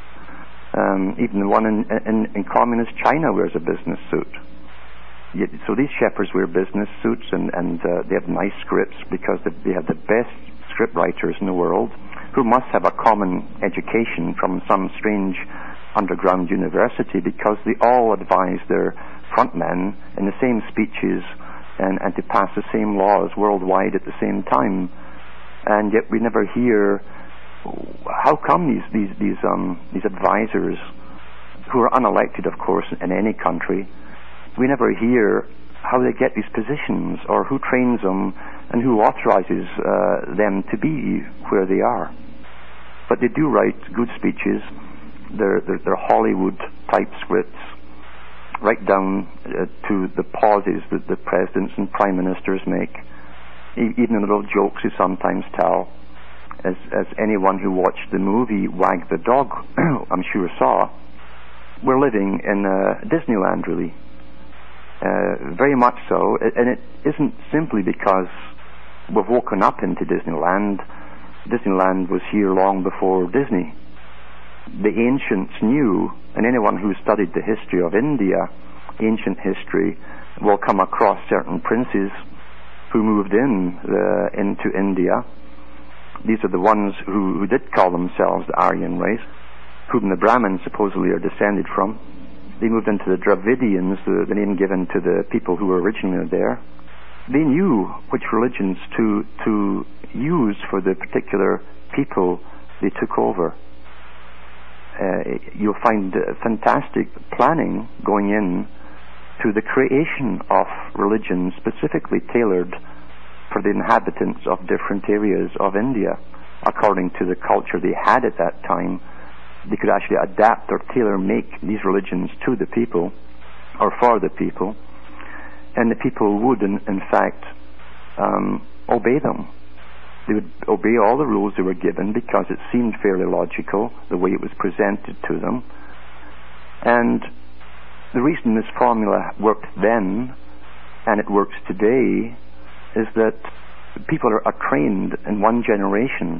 Um, even the one in, in, in communist China wears a business suit. Yet, so these shepherds wear business suits, and, and uh, they have nice scripts, because they, they have the best script writers in the world, who must have a common education from some strange underground university, because they all advise their front men in the same speeches and, and to pass the same laws worldwide at the same time. And yet we never hear, how come these these these um these advisors, who are unelected, of course, in any country, we never hear how they get these positions, or who trains them, and who authorizes uh, them to be where they are. But they do write good speeches. They're, they're, they're Hollywood-type scripts, right down uh, to the pauses that the presidents and prime ministers make, e- even the little jokes they sometimes tell. As, as anyone who watched the movie Wag the Dog, I'm sure saw, we're living in uh, Disneyland, really. Uh, very much so, and it isn't simply because we've woken up into Disneyland. Disneyland was here long before Disney. The ancients knew, and anyone who studied the history of India, ancient history, will come across certain princes who moved in uh, into India. These are the ones who, who did call themselves the Aryan race, whom the Brahmins supposedly are descended from. They moved into the Dravidians, the, the name given to the people who were originally there. They knew which religions to to use for the particular people they took over. uh, you'll find uh, fantastic planning going in to the creation of religions specifically tailored for the inhabitants of different areas of India. According to the culture they had at that time, they could actually adapt or tailor-make these religions to the people, or for the people, and the people would, in, in fact, um, obey them. They would obey all the rules they were given because it seemed fairly logical, the way it was presented to them. And the reason this formula worked then, and it works today, is that people are, are trained in one generation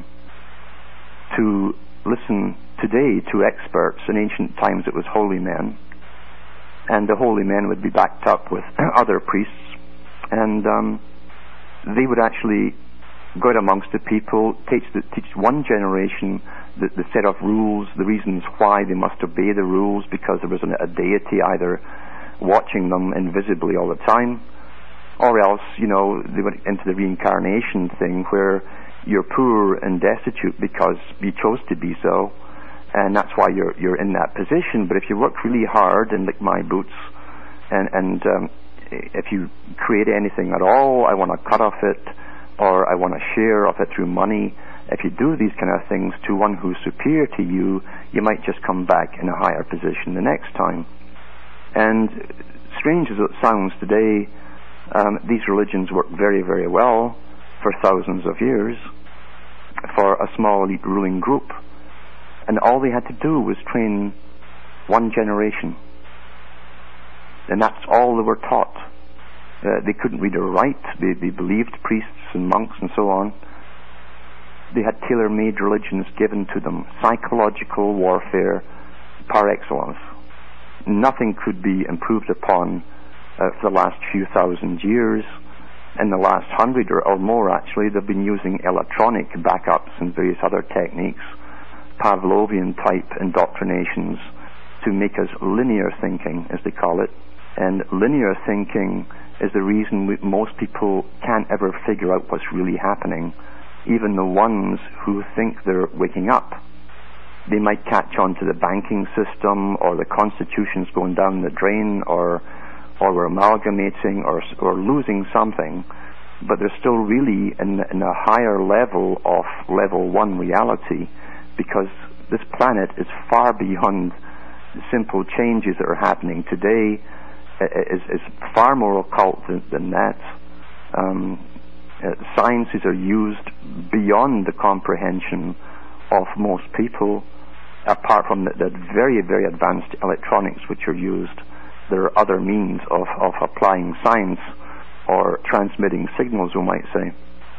to listen today to experts. In ancient times it was holy men, and the holy men would be backed up with other priests, and um, they would actually go out amongst the people, teach, the, teach one generation the, the set of rules, the reasons why they must obey the rules, because there was a, a deity either watching them invisibly all the time, or else, you know, they went into the reincarnation thing where you're poor and destitute because you chose to be so, and that's why you're you're in that position. But if you work really hard and lick my boots, and and um, if you create anything at all, I want a cut of it, or I want a share of it through money. If you do these kind of things to one who's superior to you, you might just come back in a higher position the next time. And strange as it sounds today, um, these religions work very, very well for thousands of years for a small elite ruling group. And all they had to do was train one generation. And that's all they were taught. Uh, they couldn't read or write. They, they believed priests and monks and so on. They had tailor-made religions given to them, psychological warfare par excellence. Nothing could be improved upon uh, for the last few thousand years. In the last hundred or, or more, actually, they've been using electronic backups and various other techniques, Pavlovian-type indoctrinations, to make us linear thinking, as they call it. And linear thinking is the reason we, most people can't ever figure out what's really happening, even the ones who think they're waking up. They might catch on to the banking system, or the constitution's going down the drain, or or we're amalgamating, or or losing something, but they're still really in, in a higher level of level one reality, because this planet is far beyond simple changes that are happening today. Is, is far more occult than, than that. Um, uh, sciences are used beyond the comprehension of most people, apart from the, the very, very advanced electronics which are used. There are other means of, of applying science or transmitting signals, we might say.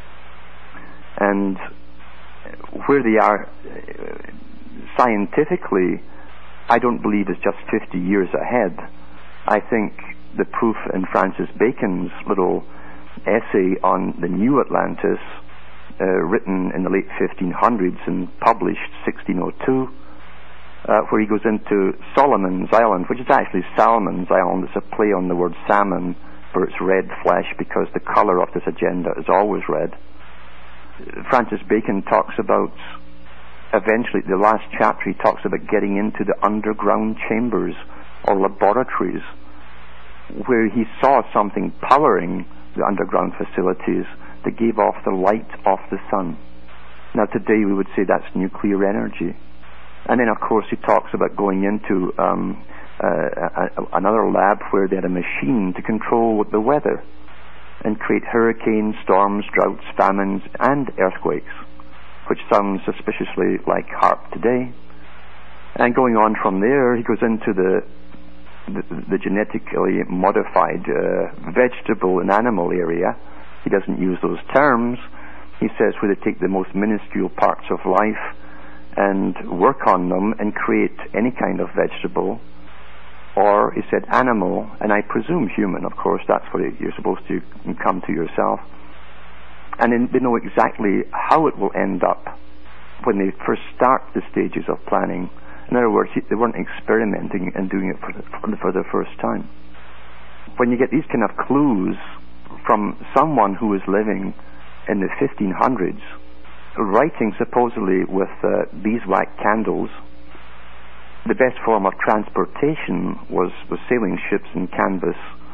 And where they are uh, scientifically, I don't believe is just fifty years ahead. I think the proof in Francis Bacon's little essay on the New Atlantis, uh, written in the late fifteen hundreds and published sixteen oh two, uh, where he goes into Solomon's Island, which is actually Salmon's Island. It's a play on the word salmon for its red flesh, because the color of this agenda is always red. Francis Bacon talks about, eventually, the last chapter, he talks about getting into the underground chambers or laboratories, where he saw something powering the underground facilities that gave off the light of the sun. Now today we would say that's nuclear energy. And then of course he talks about going into um, uh, a, another lab where they had a machine to control the weather and create hurricanes, storms, droughts, famines, and earthquakes, which sounds suspiciously like HAARP today. And going on from there, he goes into the The, the genetically modified uh, vegetable and animal area. He doesn't use those terms. He says where they take the most minuscule parts of life and work on them and create any kind of vegetable, or he said animal, and I presume human, of course, that's what you're supposed to come to yourself. And then they know exactly how it will end up when they first start the stages of planning. In other words, they weren't experimenting and doing it for the, for the first time. When you get these kind of clues from someone who was living in the fifteen hundreds, writing supposedly with uh, beeswax candles, the best form of transportation was, was sailing ships and canvas,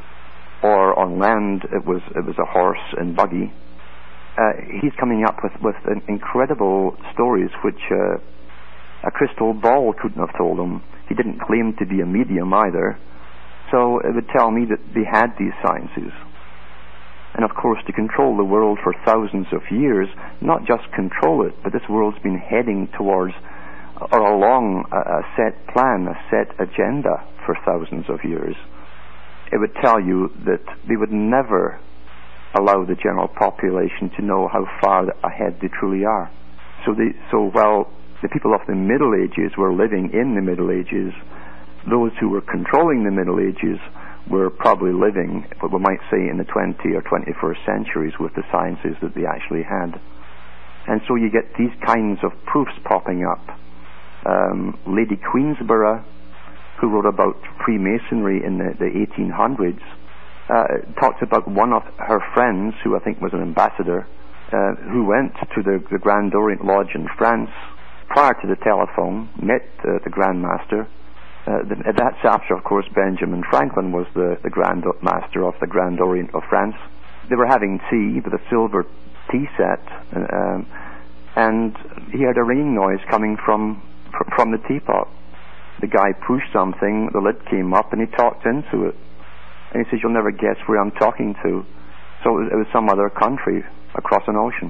or on land it was it was a horse and buggy. Uh, he's coming up with, with an incredible stories which uh, a crystal ball couldn't have told him. He didn't claim to be a medium either. So it would tell me that they had these sciences. And of course, to control the world for thousands of years, not just control it, but this world's been heading towards or along a, a set plan, a set agenda for thousands of years. It would tell you that they would never allow the general population to know how far ahead they truly are. So, they, so while the people of the Middle Ages were living in the Middle Ages, those who were controlling the Middle Ages were probably living, what we might say, in the twentieth or twenty-first centuries with the sciences that they actually had. And so you get these kinds of proofs popping up. Um, Lady Queensborough, who wrote about Freemasonry in the, the eighteen hundreds, uh, talked about one of her friends, who I think was an ambassador, uh, who went to the, the Grand Orient Lodge in France prior to the telephone, met uh, the Grand Master. Uh, the, that's after, of course, Benjamin Franklin was the, the Grand Master of the Grand Orient of France. They were having tea with a silver tea set, uh, um, and he heard a ringing noise coming from fr- from the teapot. The guy pushed something, the lid came up, and he talked into it. And he says, "You'll never guess where I'm talking to." So it was, it was some other country across an ocean.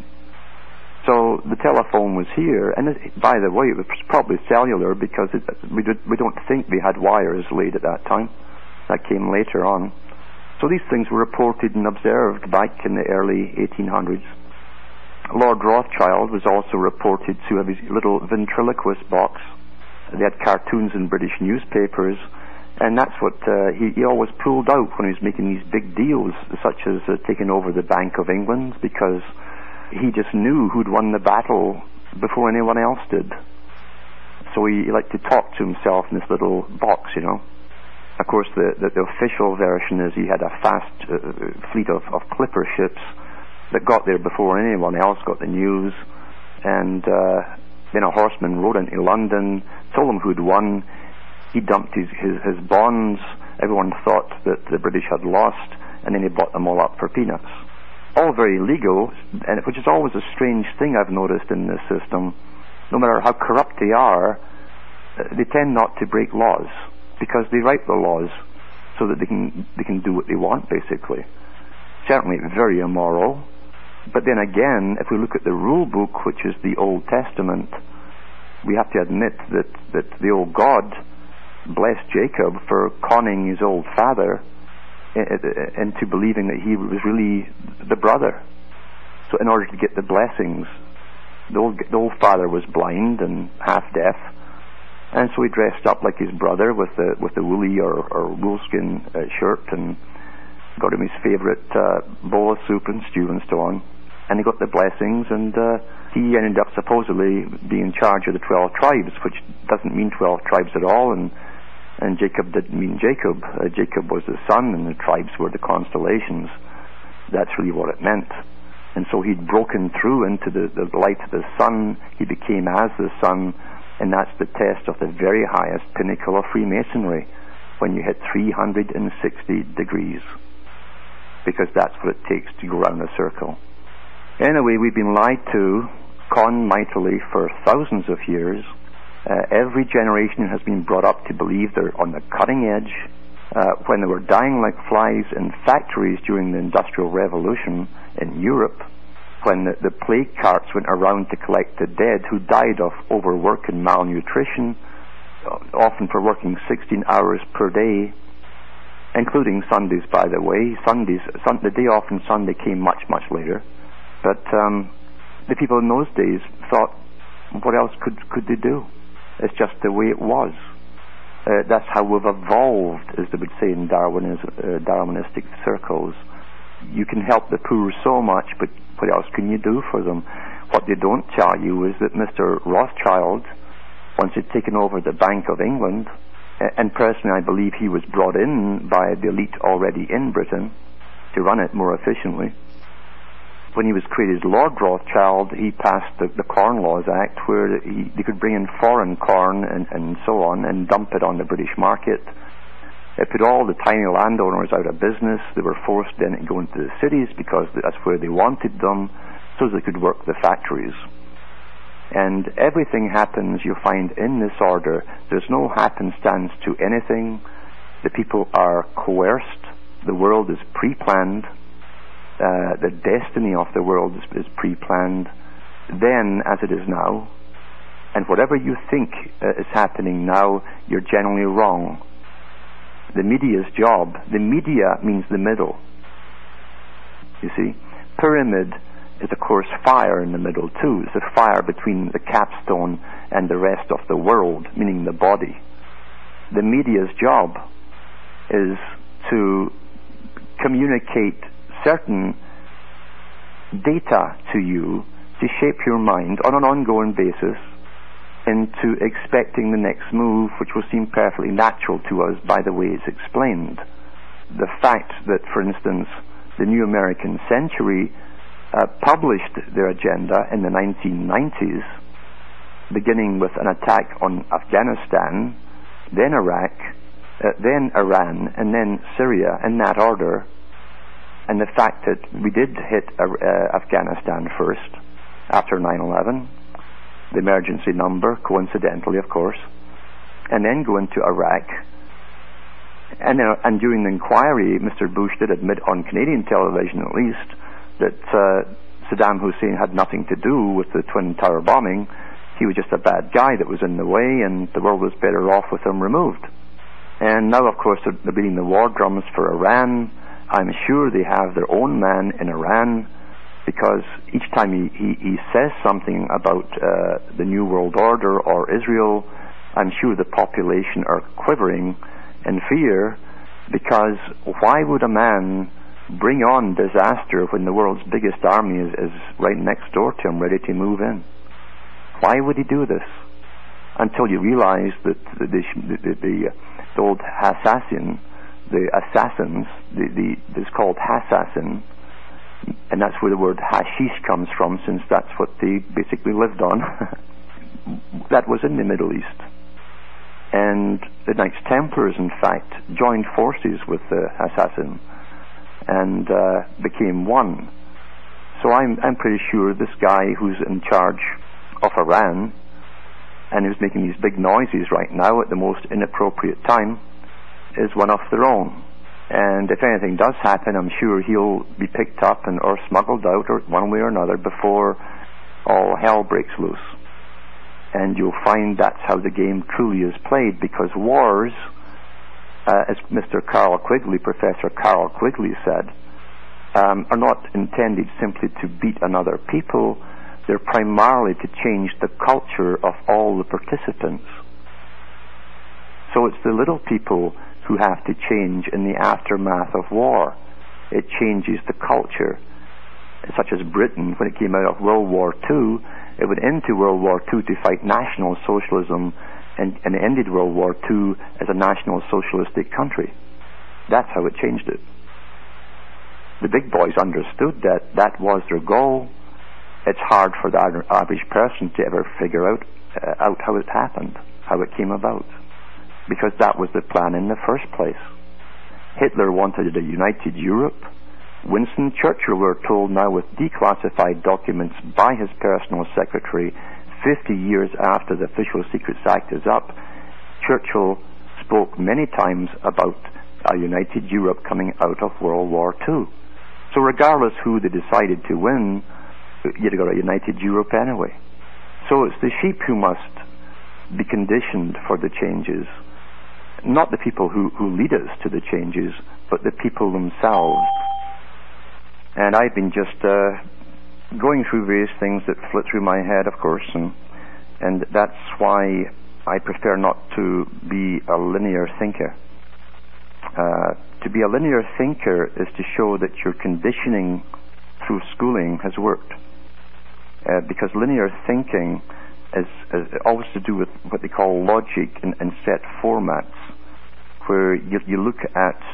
So the telephone was here, and it, by the way, it was probably cellular, because it, we, did, we don't think we had wires laid at that time. That came later on. So these things were reported and observed back in the early eighteen hundreds. Lord Rothschild was also reported to have his little ventriloquist box. They had cartoons in British newspapers, and that's what uh, he, he always pulled out when he was making these big deals, such as uh, taking over the Bank of England, because he just knew who'd won the battle before anyone else did. So he, he liked to talk to himself in this little box, you know. Of course, the, the, the official version is he had a fast uh, fleet of, of clipper ships that got there before anyone else got the news. And uh, then a horseman rode into London, told him who'd won. He dumped his, his, his bonds. Everyone thought that the British had lost, and then he bought them all up for peanuts. All very legal, and which is always a strange thing I've noticed in this system. No matter how corrupt they are, they tend not to break laws, because they write the laws so that they can they can do what they want, basically. Certainly very immoral. But then again, if we look at the rule book, which is the Old Testament, we have to admit that, that the old God blessed Jacob for conning his old father into believing that he was really the brother. So in order to get the blessings, the old, the old father was blind and half deaf, and so he dressed up like his brother with the with the woolly or, or woolskin uh, shirt, and got him his favorite uh, bowl of soup and stew and so on, and he got the blessings, and uh, he ended up supposedly being in charge of the twelve tribes, which doesn't mean twelve tribes at all, and And Jacob didn't mean Jacob. Uh, Jacob was the sun, and the tribes were the constellations. That's really what it meant. And so he'd broken through into the, the light of the sun. He became as the sun, and that's the test of the very highest pinnacle of Freemasonry, when you hit three hundred sixty degrees, because that's what it takes to go around a circle. Anyway, we've been lied to, conned mightily for thousands of years. Uh, every generation has been brought up to believe they're on the cutting edge. Uh, when they were dying like flies in factories during the Industrial Revolution in Europe, when the, the plague carts went around to collect the dead who died of overwork and malnutrition, often for working sixteen hours per day, including Sundays, by the way. Sundays, sun, the day off on Sunday came much, much later. But um, the people in those days thought, what else could, could they do? It's just the way it was. Uh, that's how we've evolved, as they would say in Darwinis, uh, Darwinistic circles. You can help the poor so much, but what else can you do for them? What they don't tell you is that Mister Rothschild, once he'd taken over the Bank of England, uh, and personally I believe he was brought in by the elite already in Britain to run it more efficiently, when he was created as Lord Rothschild, he passed the, the Corn Laws Act, where he, they could bring in foreign corn and, and so on and dump it on the British market. It put all the tiny landowners out of business. They were forced then to go into the cities because that's where they wanted them, so they could work the factories. And everything happens, you find, in this order. There's no happenstance to anything. The people are coerced. The world is pre-planned. Uh, the destiny of the world is, is pre-planned, then as it is now. And whatever you think uh, is happening now, you're generally wrong. The media's job, the media means the middle. You see, pyramid is of course fire in the middle too. It's a fire between the capstone and the rest of the world, meaning the body. The media's job is to communicate certain data to you to shape your mind on an ongoing basis into expecting the next move, which will seem perfectly natural to us by the way it's explained. The fact that, for instance, the New American Century uh, published their agenda in the nineteen nineties, beginning with an attack on Afghanistan, then Iraq, uh, then Iran, and then Syria, in that order, and the fact that we did hit uh, uh, Afghanistan first, after nine eleven, the emergency number, coincidentally, of course, and then go into Iraq. And, uh, and during the inquiry, Mister Bush did admit on Canadian television, at least, that uh, Saddam Hussein had nothing to do with the Twin Tower bombing. He was just a bad guy that was in the way, and the world was better off with him removed. And now, of course, they're, they're beating the war drums for Iran. I'm sure they have their own man in Iran, because each time he, he, he says something about uh, the New World Order or Israel, I'm sure the population are quivering in fear, because why would a man bring on disaster when the world's biggest army is, is right next door to him, ready to move in? Why would he do this? Until you realize that the, the, the, the, the old assassin, the assassins, the, the, it's called Hassassin, and that's where the word hashish comes from, since that's what they basically lived on. That was in the Middle East. And the Knights Templars, in fact, joined forces with the assassin and uh, became one. So I'm, I'm pretty sure this guy who's in charge of Iran and who's making these big noises right now at the most inappropriate time is one of their own. And if anything does happen, I'm sure he'll be picked up and or smuggled out, or one way or another, before all hell breaks loose. And you'll find that's how the game truly is played, because wars, uh, as Mister Carroll Quigley, Professor Carroll Quigley said, um, are not intended simply to beat another people. They're primarily to change the culture of all the participants. So it's the little people who have to change in the aftermath of war. It changes the culture. Such as Britain, when it came out of World War Two, it went into World War Two to fight National Socialism, and, and ended World War Two as a National Socialistic country. That's how it changed it. The big boys understood that that was their goal. It's hard for the average person to ever figure out, uh, out how it happened, how it came about, because that was the plan in the first place. Hitler wanted a united Europe. Winston Churchill, we're told now, with declassified documents by his personal secretary fifty years after the Official Secrets Act is up, Churchill spoke many times about a united Europe coming out of World War Two. So regardless who they decided to win, you'd got a united Europe anyway. So it's the sheep who must be conditioned for the changes, not the people who, who lead us to the changes, but the people themselves. And I've been just uh, going through various things that flit through my head, of course, and and that's why I prefer not to be a linear thinker. Uh, to be a linear thinker is to show that your conditioning through schooling has worked. Uh, because linear thinking is, is always to do with what they call logic and, and set formats, where you, you look at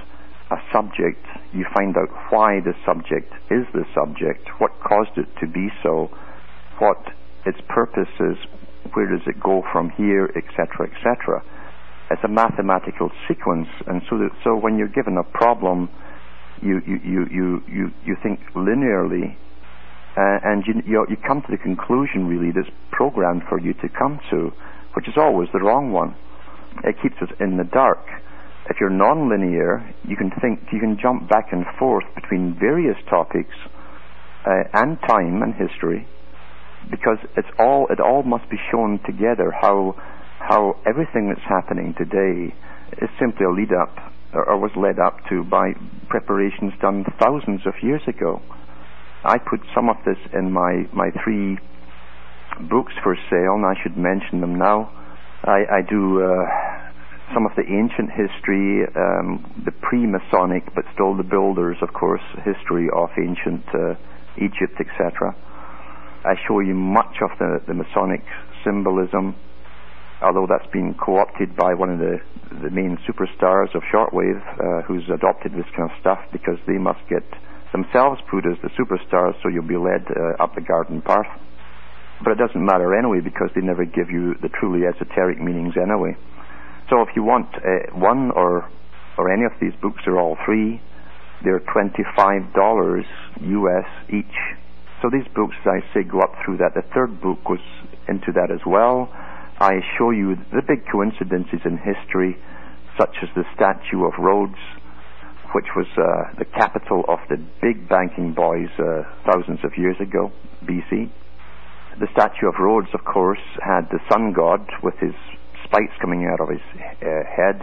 a subject, you find out why the subject is the subject, what caused it to be so, what its purpose is, where does it go from here, et cetera, et cetera. It's a mathematical sequence, and so that, so when you're given a problem, you you you you you, you think linearly, uh, and you, you you come to the conclusion really that's programmed for you to come to, which is always the wrong one. It keeps us in the dark. If you're non-linear, you can think, you can jump back and forth between various topics uh, and time and history, because it's all it all must be shown together. How how everything that's happening today is simply a lead up, or, or was led up to by preparations done thousands of years ago. I put some of this in my my three books for sale, and I should mention them now. I, I do uh, some of the ancient history, um, the pre-Masonic, but still the builders, of course, history of ancient uh, Egypt, et cetera. I show you much of the, the Masonic symbolism, although that's been co-opted by one of the, the main superstars of shortwave, uh, who's adopted this kind of stuff because they must get themselves put as the superstars, so you'll be led uh, up the garden path. But it doesn't matter anyway, because they never give you the truly esoteric meanings anyway. So if you want uh, one or or any of these books, or all three, they're twenty-five dollars U S each. So these books, as I say, go up through that. The third book goes into that as well. I show you the big coincidences in history, such as the Statue of Rhodes, which was uh, the capital of the big banking boys uh, thousands of years ago, B C. The Statue of Rhodes, of course, had the sun god with his spikes coming out of his uh, head.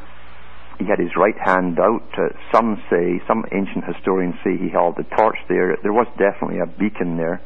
He had his right hand out. Uh, some say, some ancient historians say he held the torch there. There was definitely a beacon there.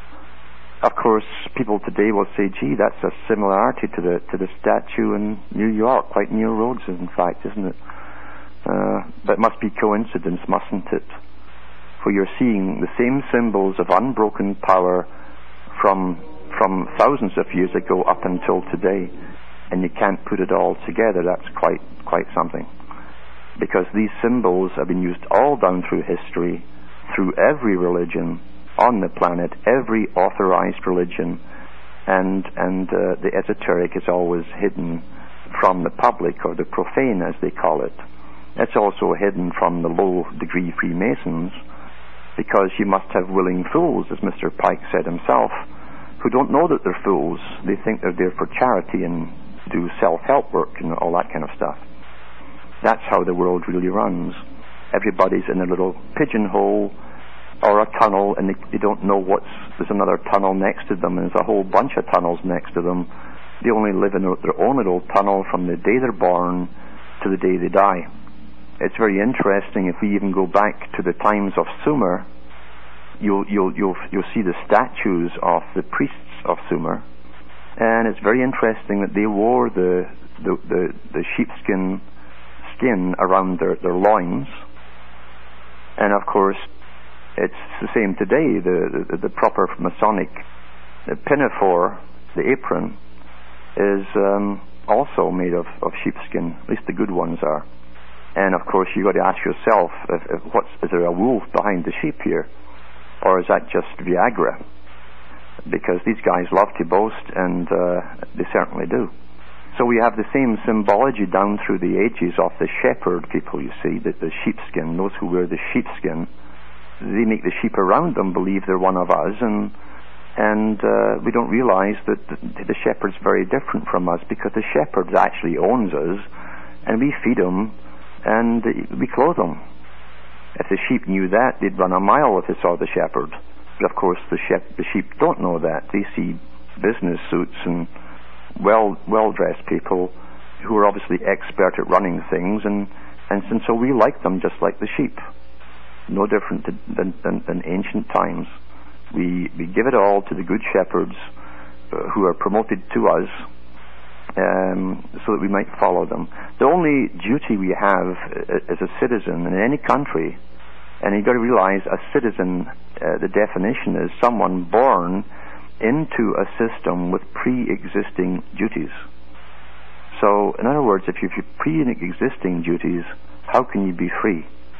Of course, people today will say, gee, that's a similarity to the to the statue in New York, quite near Rhodes, in fact, isn't it? Uh, but it must be coincidence, mustn't it? For you're seeing the same symbols of unbroken power from from thousands of years ago up until today, and you can't put it all together. That's quite quite something, because these symbols have been used all down through history, through every religion on the planet, every authorized religion, and and uh, the esoteric is always hidden from the public, or the profane as they call it. It's also hidden from the low degree Freemasons, because you must have willing fools, as Mister Pike said himself, who don't know that they're fools. They think they're there for charity and do self-help work and all that kind of stuff. That's how the world really runs. Everybody's in a little pigeonhole or a tunnel, and they, they don't know what's... There's another tunnel next to them, and there's a whole bunch of tunnels next to them. They only live in their own little tunnel from the day they're born to the day they die. It's very interesting. If we even go back to the times of Sumer, you'll you'll you'll you'll see the statues of the priests of Sumer, and it's very interesting that they wore the the the, the sheepskin skin around their, their loins. And of course, it's the same today. The the, the proper Masonic the pinafore, the apron, is um, also made of, of sheepskin. At least the good ones are. And of course, you've got to ask yourself, if, if what's, is there a wolf behind the sheep here? Or is that just Viagra? Because these guys love to boast, and uh, they certainly do. So we have the same symbology down through the ages of the shepherd people, you see, the, the sheepskin, those who wear the sheepskin. They make the sheep around them believe they're one of us, and and uh, we don't realize that the, the shepherd's very different from us, because the shepherd actually owns us, and we feed him, and we clothe them. If the sheep knew that, they'd run a mile if they saw the shepherd. But of course, the, shep- the sheep don't know that. They see business suits and well well-dressed people who are obviously expert at running things, and, and, and so we like them just like the sheep. No different to, than, than, than ancient times. We, we give it all to the good shepherds uh, who are promoted to us, Um, so that we might follow them. The only duty we have uh, as a citizen in any country, and you've got to realize a citizen, uh, the definition is someone born into a system with pre-existing duties. So, in other words, if you have pre-existing duties, how can you be free?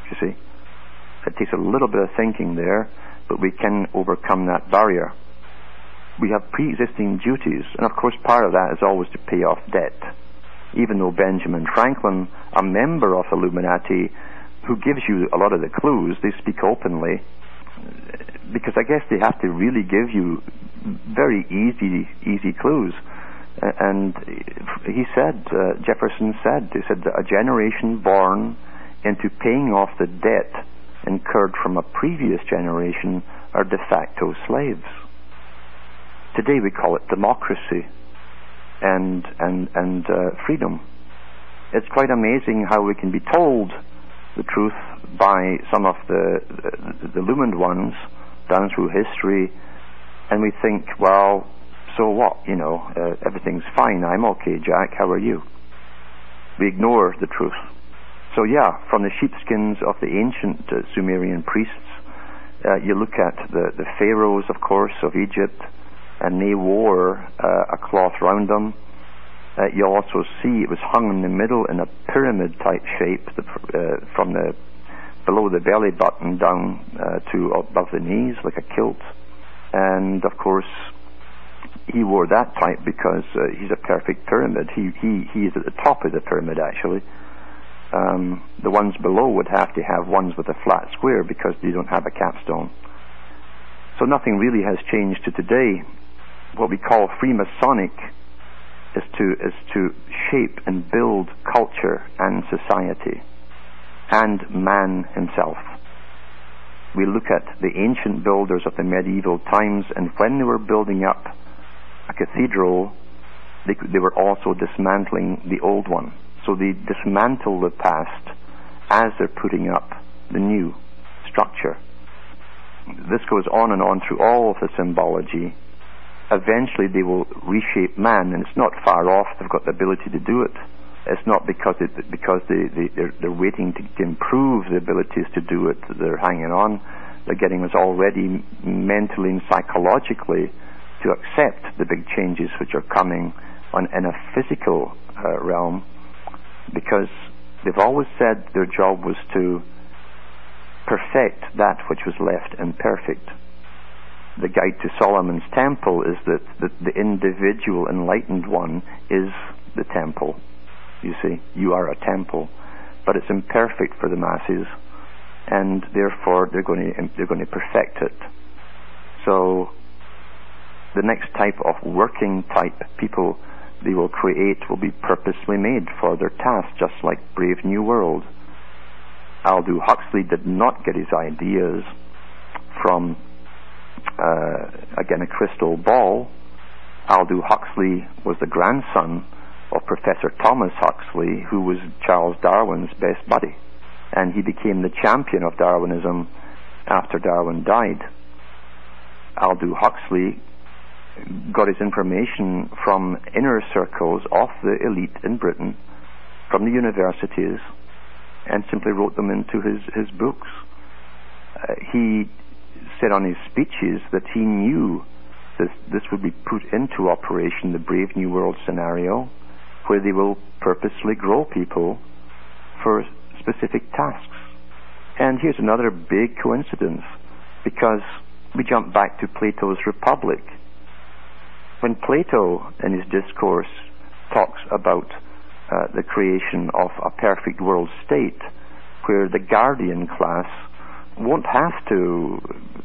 you see. It takes a little bit of thinking there, but we can overcome that barrier. We have pre-existing duties, and of course part of that is always to pay off debt. Even though Benjamin Franklin, a member of Illuminati, who gives you a lot of the clues, they speak openly, because I guess they have to really give you very easy, easy clues. Uh, and he said, uh, Jefferson said, he said that a generation born into paying off the debt incurred from a previous generation are de facto slaves. Today we call it democracy and and and uh, freedom. It's quite amazing how we can be told the truth by some of the, the, the illumined ones down through history, and we think, well, so what? You know, uh, everything's fine. I'm okay, Jack. How are you? We ignore the truth. So yeah, from the sheepskins of the ancient uh, Sumerian priests, uh, you look at the, the pharaohs, of course, of Egypt, and they wore uh, a cloth round them. Uh, you also see it was hung in the middle in a pyramid-type shape, the, uh, from the below the belly button down uh, to above the knees, like a kilt. And of course, he wore that type because uh, he's a perfect pyramid. He he he is at the top of the pyramid, actually. Um, the ones below would have to have ones with a flat square because they don't have a capstone. So nothing really has changed to today. What we call Freemasonic is to is to shape and build culture and society and man himself. We look at the ancient builders of the medieval times, and when they were building up a cathedral, they, they were also dismantling the old one. So they dismantle the past as they're putting up the new structure. This goes on and on through all of the symbology. Eventually they will reshape man, and it's not far off. They've got the ability to do it. It's not because it, because they, they, they're, they're waiting to improve the abilities to do it that they're hanging on. They're getting us already mentally and psychologically to accept the big changes which are coming on in a physical uh, realm, because they've always said their job was to perfect that which was left imperfect. The guide to Solomon's temple is that, that the individual enlightened one is the temple. You see, you are a temple, but it's imperfect for the masses, and therefore they're going to they're going to perfect it. So the next type of working type people they will create will be purposely made for their task, just like Brave New World. Aldous Huxley did not get his ideas from uh, again a crystal ball. Aldous Huxley was the grandson of Professor Thomas Huxley, who was Charles Darwin's best buddy, and he became the champion of Darwinism after Darwin died. Aldous Huxley got his information from inner circles of the elite in Britain, from the universities, and simply wrote them into his, his books. Uh, he said on his speeches that he knew that this would be put into operation, the Brave New World scenario, where they will purposely grow people for specific tasks. And here's another big coincidence, because we jump back to Plato's Republic. When Plato, in his discourse, talks about uh, the creation of a perfect world state, where the guardian class won't have to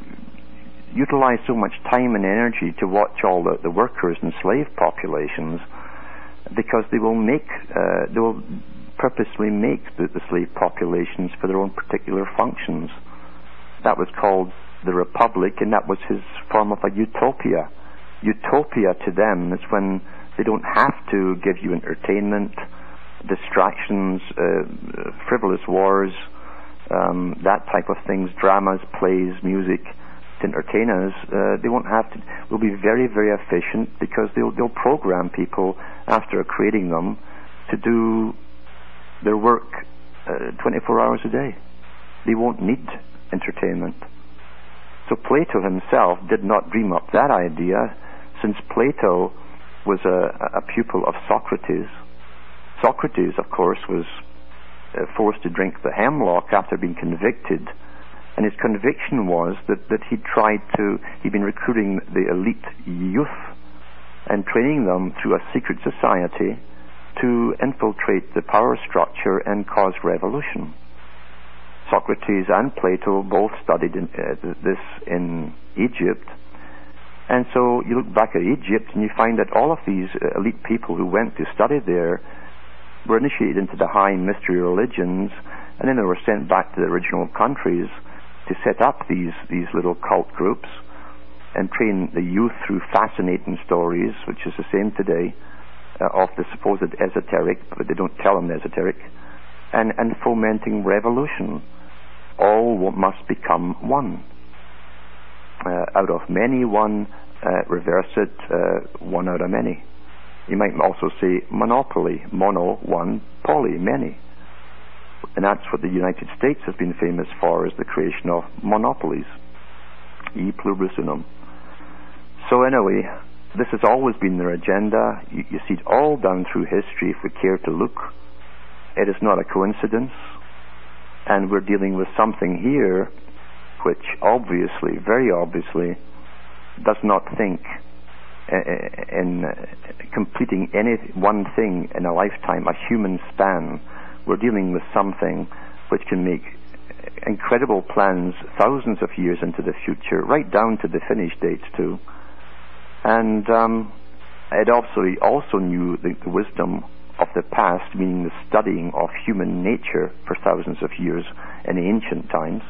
utilize so much time and energy to watch all the, the workers and slave populations, because they will make, uh, they will purposely make the, the slave populations for their own particular functions. That was called the Republic, and that was his form of a utopia. Utopia to them is when they don't have to give you entertainment, distractions, uh, frivolous wars, um, that type of things, dramas, plays, music, to entertain us. Uh, they won't have to. Will be very, very efficient, because they'll they'll program people after creating them to do their work uh, twenty-four hours a day. They won't need entertainment. So Plato himself did not dream up that idea, since Plato was a, a pupil of Socrates. Socrates, of course, was uh, forced to drink the hemlock after being convicted. And his conviction was that, that he'd tried to, he'd been recruiting the elite youth and training them through a secret society to infiltrate the power structure and cause revolution. Socrates and Plato both studied in, uh, this in Egypt. And so you look back at Egypt and you find that all of these uh, elite people who went to study there were initiated into the high mystery religions, and then they were sent back to the original countries to set up these, these little cult groups and train the youth through fascinating stories, which is the same today, uh, of the supposed esoteric, but they don't tell them the esoteric, and, and fomenting revolution. All must become one. Uh, out of many, one, uh, reverse it, uh, one out of many. You might also say monopoly, mono, one, poly, many. And that's what the United States has been famous for, is the creation of monopolies. E pluribus unum. So anyway, this has always been their agenda. You, you see it all down through history if we care to look. It is not a coincidence. And we're dealing with something here which obviously, very obviously, does not think in completing any one thing in a lifetime, a human span. We're dealing with something which can make incredible plans thousands of years into the future, right down to the finish dates too. And um, it also, also knew the, the wisdom of the past, meaning the studying of human nature for thousands of years in the ancient times,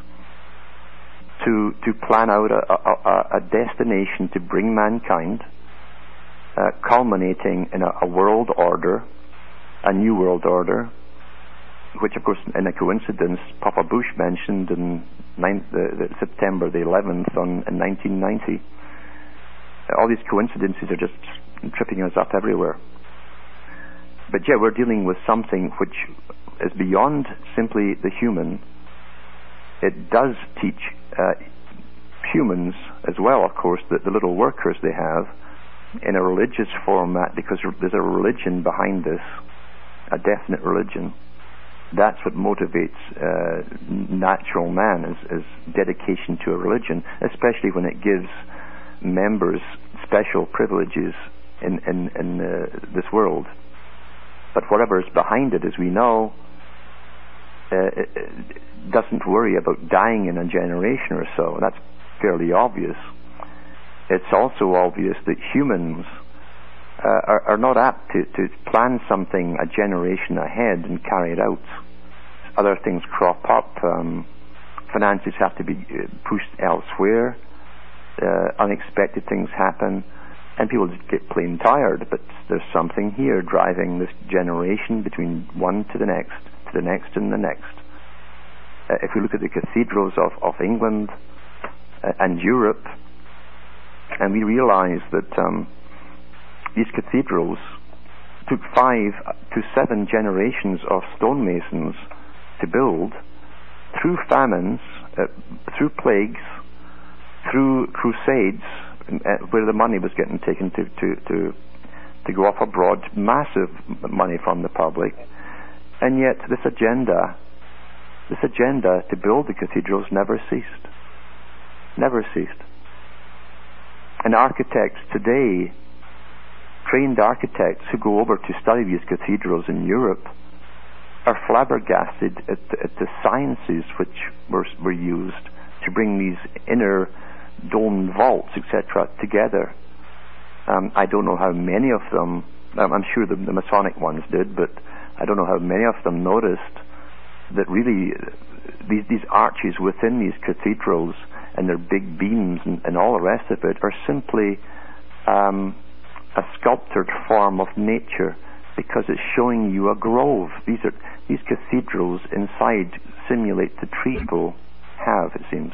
to to plan out a, a, a destination to bring mankind, uh, culminating in a, a world order, a new world order, which of course, in a coincidence, Papa Bush mentioned in ninth, the, the September the eleventh on, in nineteen ninety. All these coincidences are just tripping us up everywhere. But yeah, we're dealing with something which is beyond simply the human. It does teach uh, humans as well, of course, the, the little workers they have, in a religious format, because there's a religion behind this, a definite religion. That's what motivates uh, natural man, is, is dedication to a religion, especially when it gives members special privileges in, in, in uh, this world. But whatever is behind it, as we know, uh, it, it doesn't worry about dying in a generation or so. That's fairly obvious. It's also obvious that humans uh, are, are not apt to, to plan something a generation ahead and carry it out. Other things crop up. Um, finances have to be pushed elsewhere. Uh, unexpected things happen. And people just get plain tired, but there's something here driving this generation between one to the next, to the next and the next. Uh, if we look at the cathedrals of, of England uh, and Europe, and we realize that um, these cathedrals took five to seven generations of stonemasons to build, through famines, uh, through plagues, through crusades, where the money was getting taken to, to, to, to go off abroad, massive money from the public. And yet this agenda, this agenda to build the cathedrals never ceased. Never ceased. And architects today, trained architects who go over to study these cathedrals in Europe, are flabbergasted at, at the sciences which were, were used to bring these inner domed vaults, et cetera, together. Um, I don't know how many of them, um, I'm sure the, the Masonic ones did, but I don't know how many of them noticed that really these, these arches within these cathedrals and their big beams and, and all the rest of it are simply um, a sculptured form of nature, because it's showing you a grove. These are these cathedrals inside simulate the tree people have, it seems.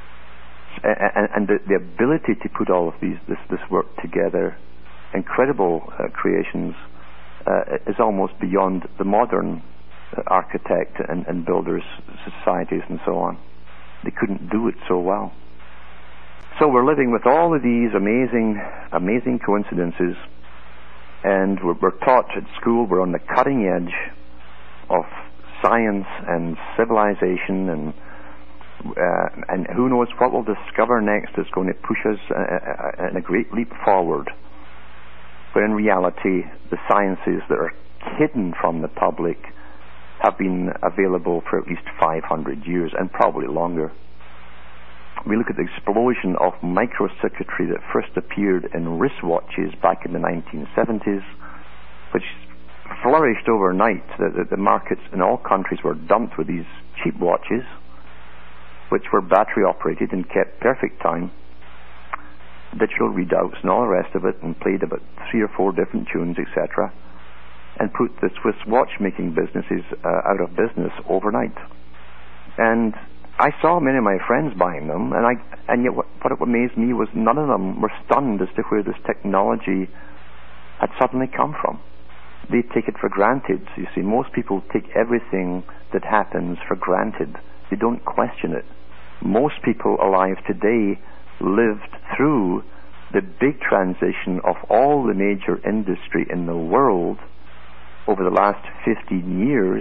And, and the, the ability to put all of these this, this work together, incredible uh, creations, uh, is almost beyond the modern uh, architect and, and builders societies and so on. They couldn't do it so well. So we're living with all of these amazing, amazing coincidences, and we're, we're taught at school we're on the cutting edge of science and civilization, and uh, and who knows what we'll discover next is going to push us uh, uh, in a great leap forward. But in reality, the sciences that are hidden from the public have been available for at least five hundred years, and probably longer. We look at the explosion of microcircuitry that first appeared in wristwatches back in the nineteen seventies, which flourished overnight. The, the, the markets in all countries were dumped with these cheap watches, which were battery operated and kept perfect time, digital readouts and all the rest of it, and played about three or four different tunes, et cetera, and put the Swiss watchmaking businesses uh, out of business overnight. And I saw many of my friends buying them, and I and yet what, what amazed me was none of them were stunned as to where this technology had suddenly come from. They take it for granted. You see, most people take everything that happens for granted. They don't question it. Most people alive today lived through the big transition of all the major industry in the world over the last fifteen years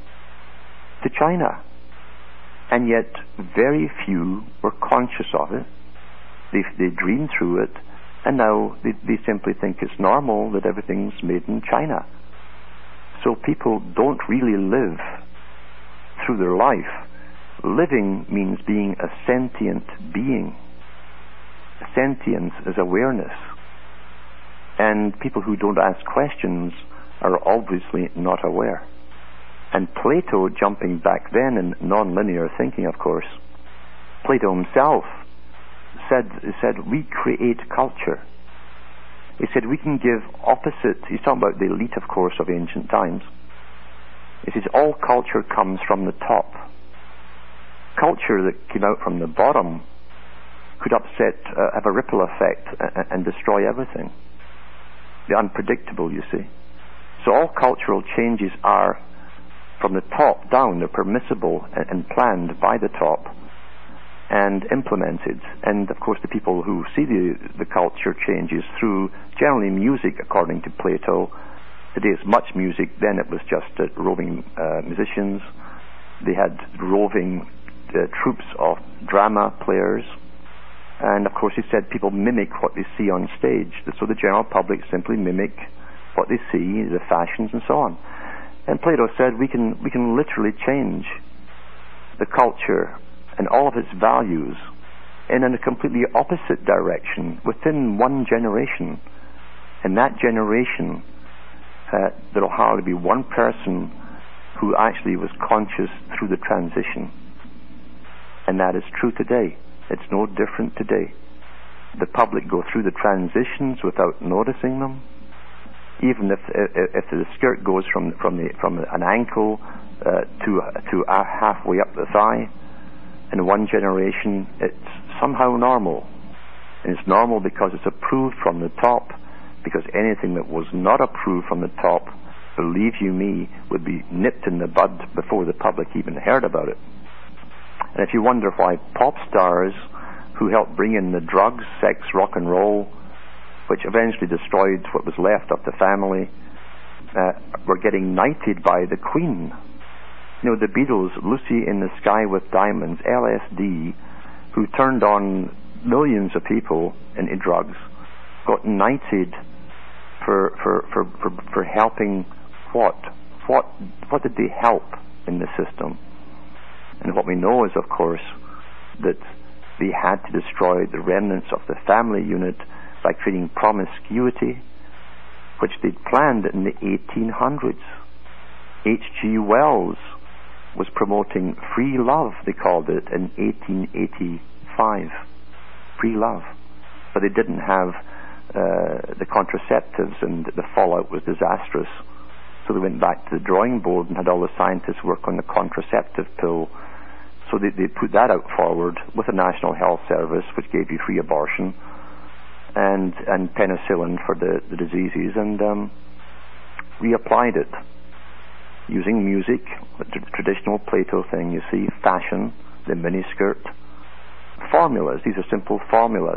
to China. And yet very few were conscious of it. They, they dreamed through it, and now they, they simply think it's normal that everything's made in China. So people don't really live through their life. Living means being a sentient being. Sentience is awareness. And people who don't ask questions are obviously not aware. And Plato, jumping back then in non-linear thinking, of course, Plato himself said, said, we create culture. He said we can give opposite, he's talking about the elite, of course, of ancient times. He says all culture comes from the top. Culture that came out from the bottom could upset, uh, have a ripple effect and, and destroy everything. The unpredictable, you see. So all cultural changes are from the top down. They're permissible and, and planned by the top and implemented. And of course the people who see the, the culture changes through generally music, according to Plato. Today it's much music. Then it was just uh, roving uh, musicians. They had roving uh, troops of drama players. And of course he said people mimic what they see on stage. So the general public simply mimic what they see, the fashions and so on. And Plato said we can we can literally change the culture and all of its values in a completely opposite direction within one generation. In that generation, uh, there'll hardly be one person who actually was conscious through the transition. And that is true today. It's no different today. The public go through the transitions without noticing them. Even if if the skirt goes from from the from an ankle uh, to to uh, halfway up the thigh, in one generation, it's somehow normal. And it's normal because it's approved from the top. Because anything that was not approved from the top, believe you me, would be nipped in the bud before the public even heard about it. And if you wonder why pop stars who helped bring in the drugs, sex, rock and roll, which eventually destroyed what was left of the family, uh, were getting knighted by the Queen. You know, the Beatles, Lucy in the Sky with Diamonds, L S D, who turned on millions of people into drugs, got knighted for for, for, for, for helping what? What what did they help in the system? And what we know is, of course, that they had to destroy the remnants of the family unit by creating promiscuity, which they'd planned in the eighteen hundreds. H G Wells was promoting free love, they called it, in eighteen eighty-five. Free love. But they didn't have uh, the contraceptives, and the fallout was disastrous. So they went back to the drawing board and had all the scientists work on the contraceptive pill. So they, they put that out forward with the National Health Service, which gave you free abortion, and and penicillin for the, the diseases, and um, reapplied it using music, the t- traditional Plato thing, you see, fashion, the miniskirt, formulas. These are simple formulas,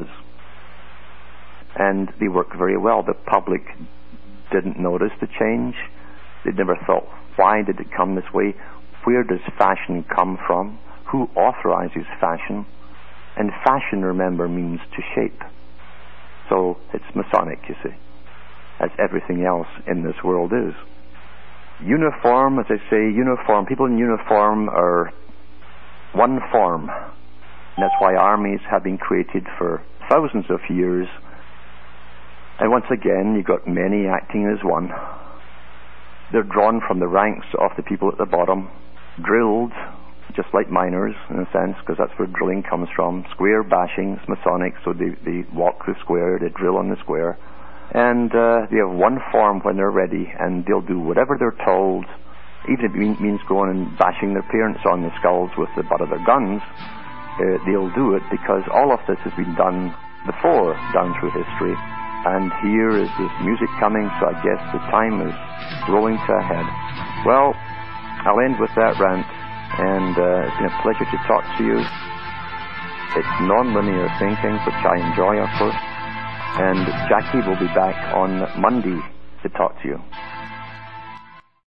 and they work very well. The public didn't notice the change. They never thought, why did it come this way? where does fashion come from? Who authorizes fashion? And fashion, remember, means to shape. So it's Masonic, you see, as everything else in this world is. Uniform, as I say, uniform, people in uniform are one form. And that's why armies have been created for thousands of years. And once again, you've got many acting as one. They're drawn from the ranks of the people at the bottom, drilled, just like miners, in a sense, because that's where drilling comes from. Square bashing, it's Masonic, so they, they walk the square, they drill on the square. And uh, they have one form when they're ready, and they'll do whatever they're told, even if it mean, means going and bashing their parents on the skulls with the butt of their guns. Uh, they'll do it because all of this has been done before down through history. And here is this music coming, so I guess the time is rolling to a head. Well, I'll end with that rant, and uh, it's been a pleasure to talk to you. It's non-linear thinking, which I enjoy, of course. And Jackie will be back on Monday to talk to you.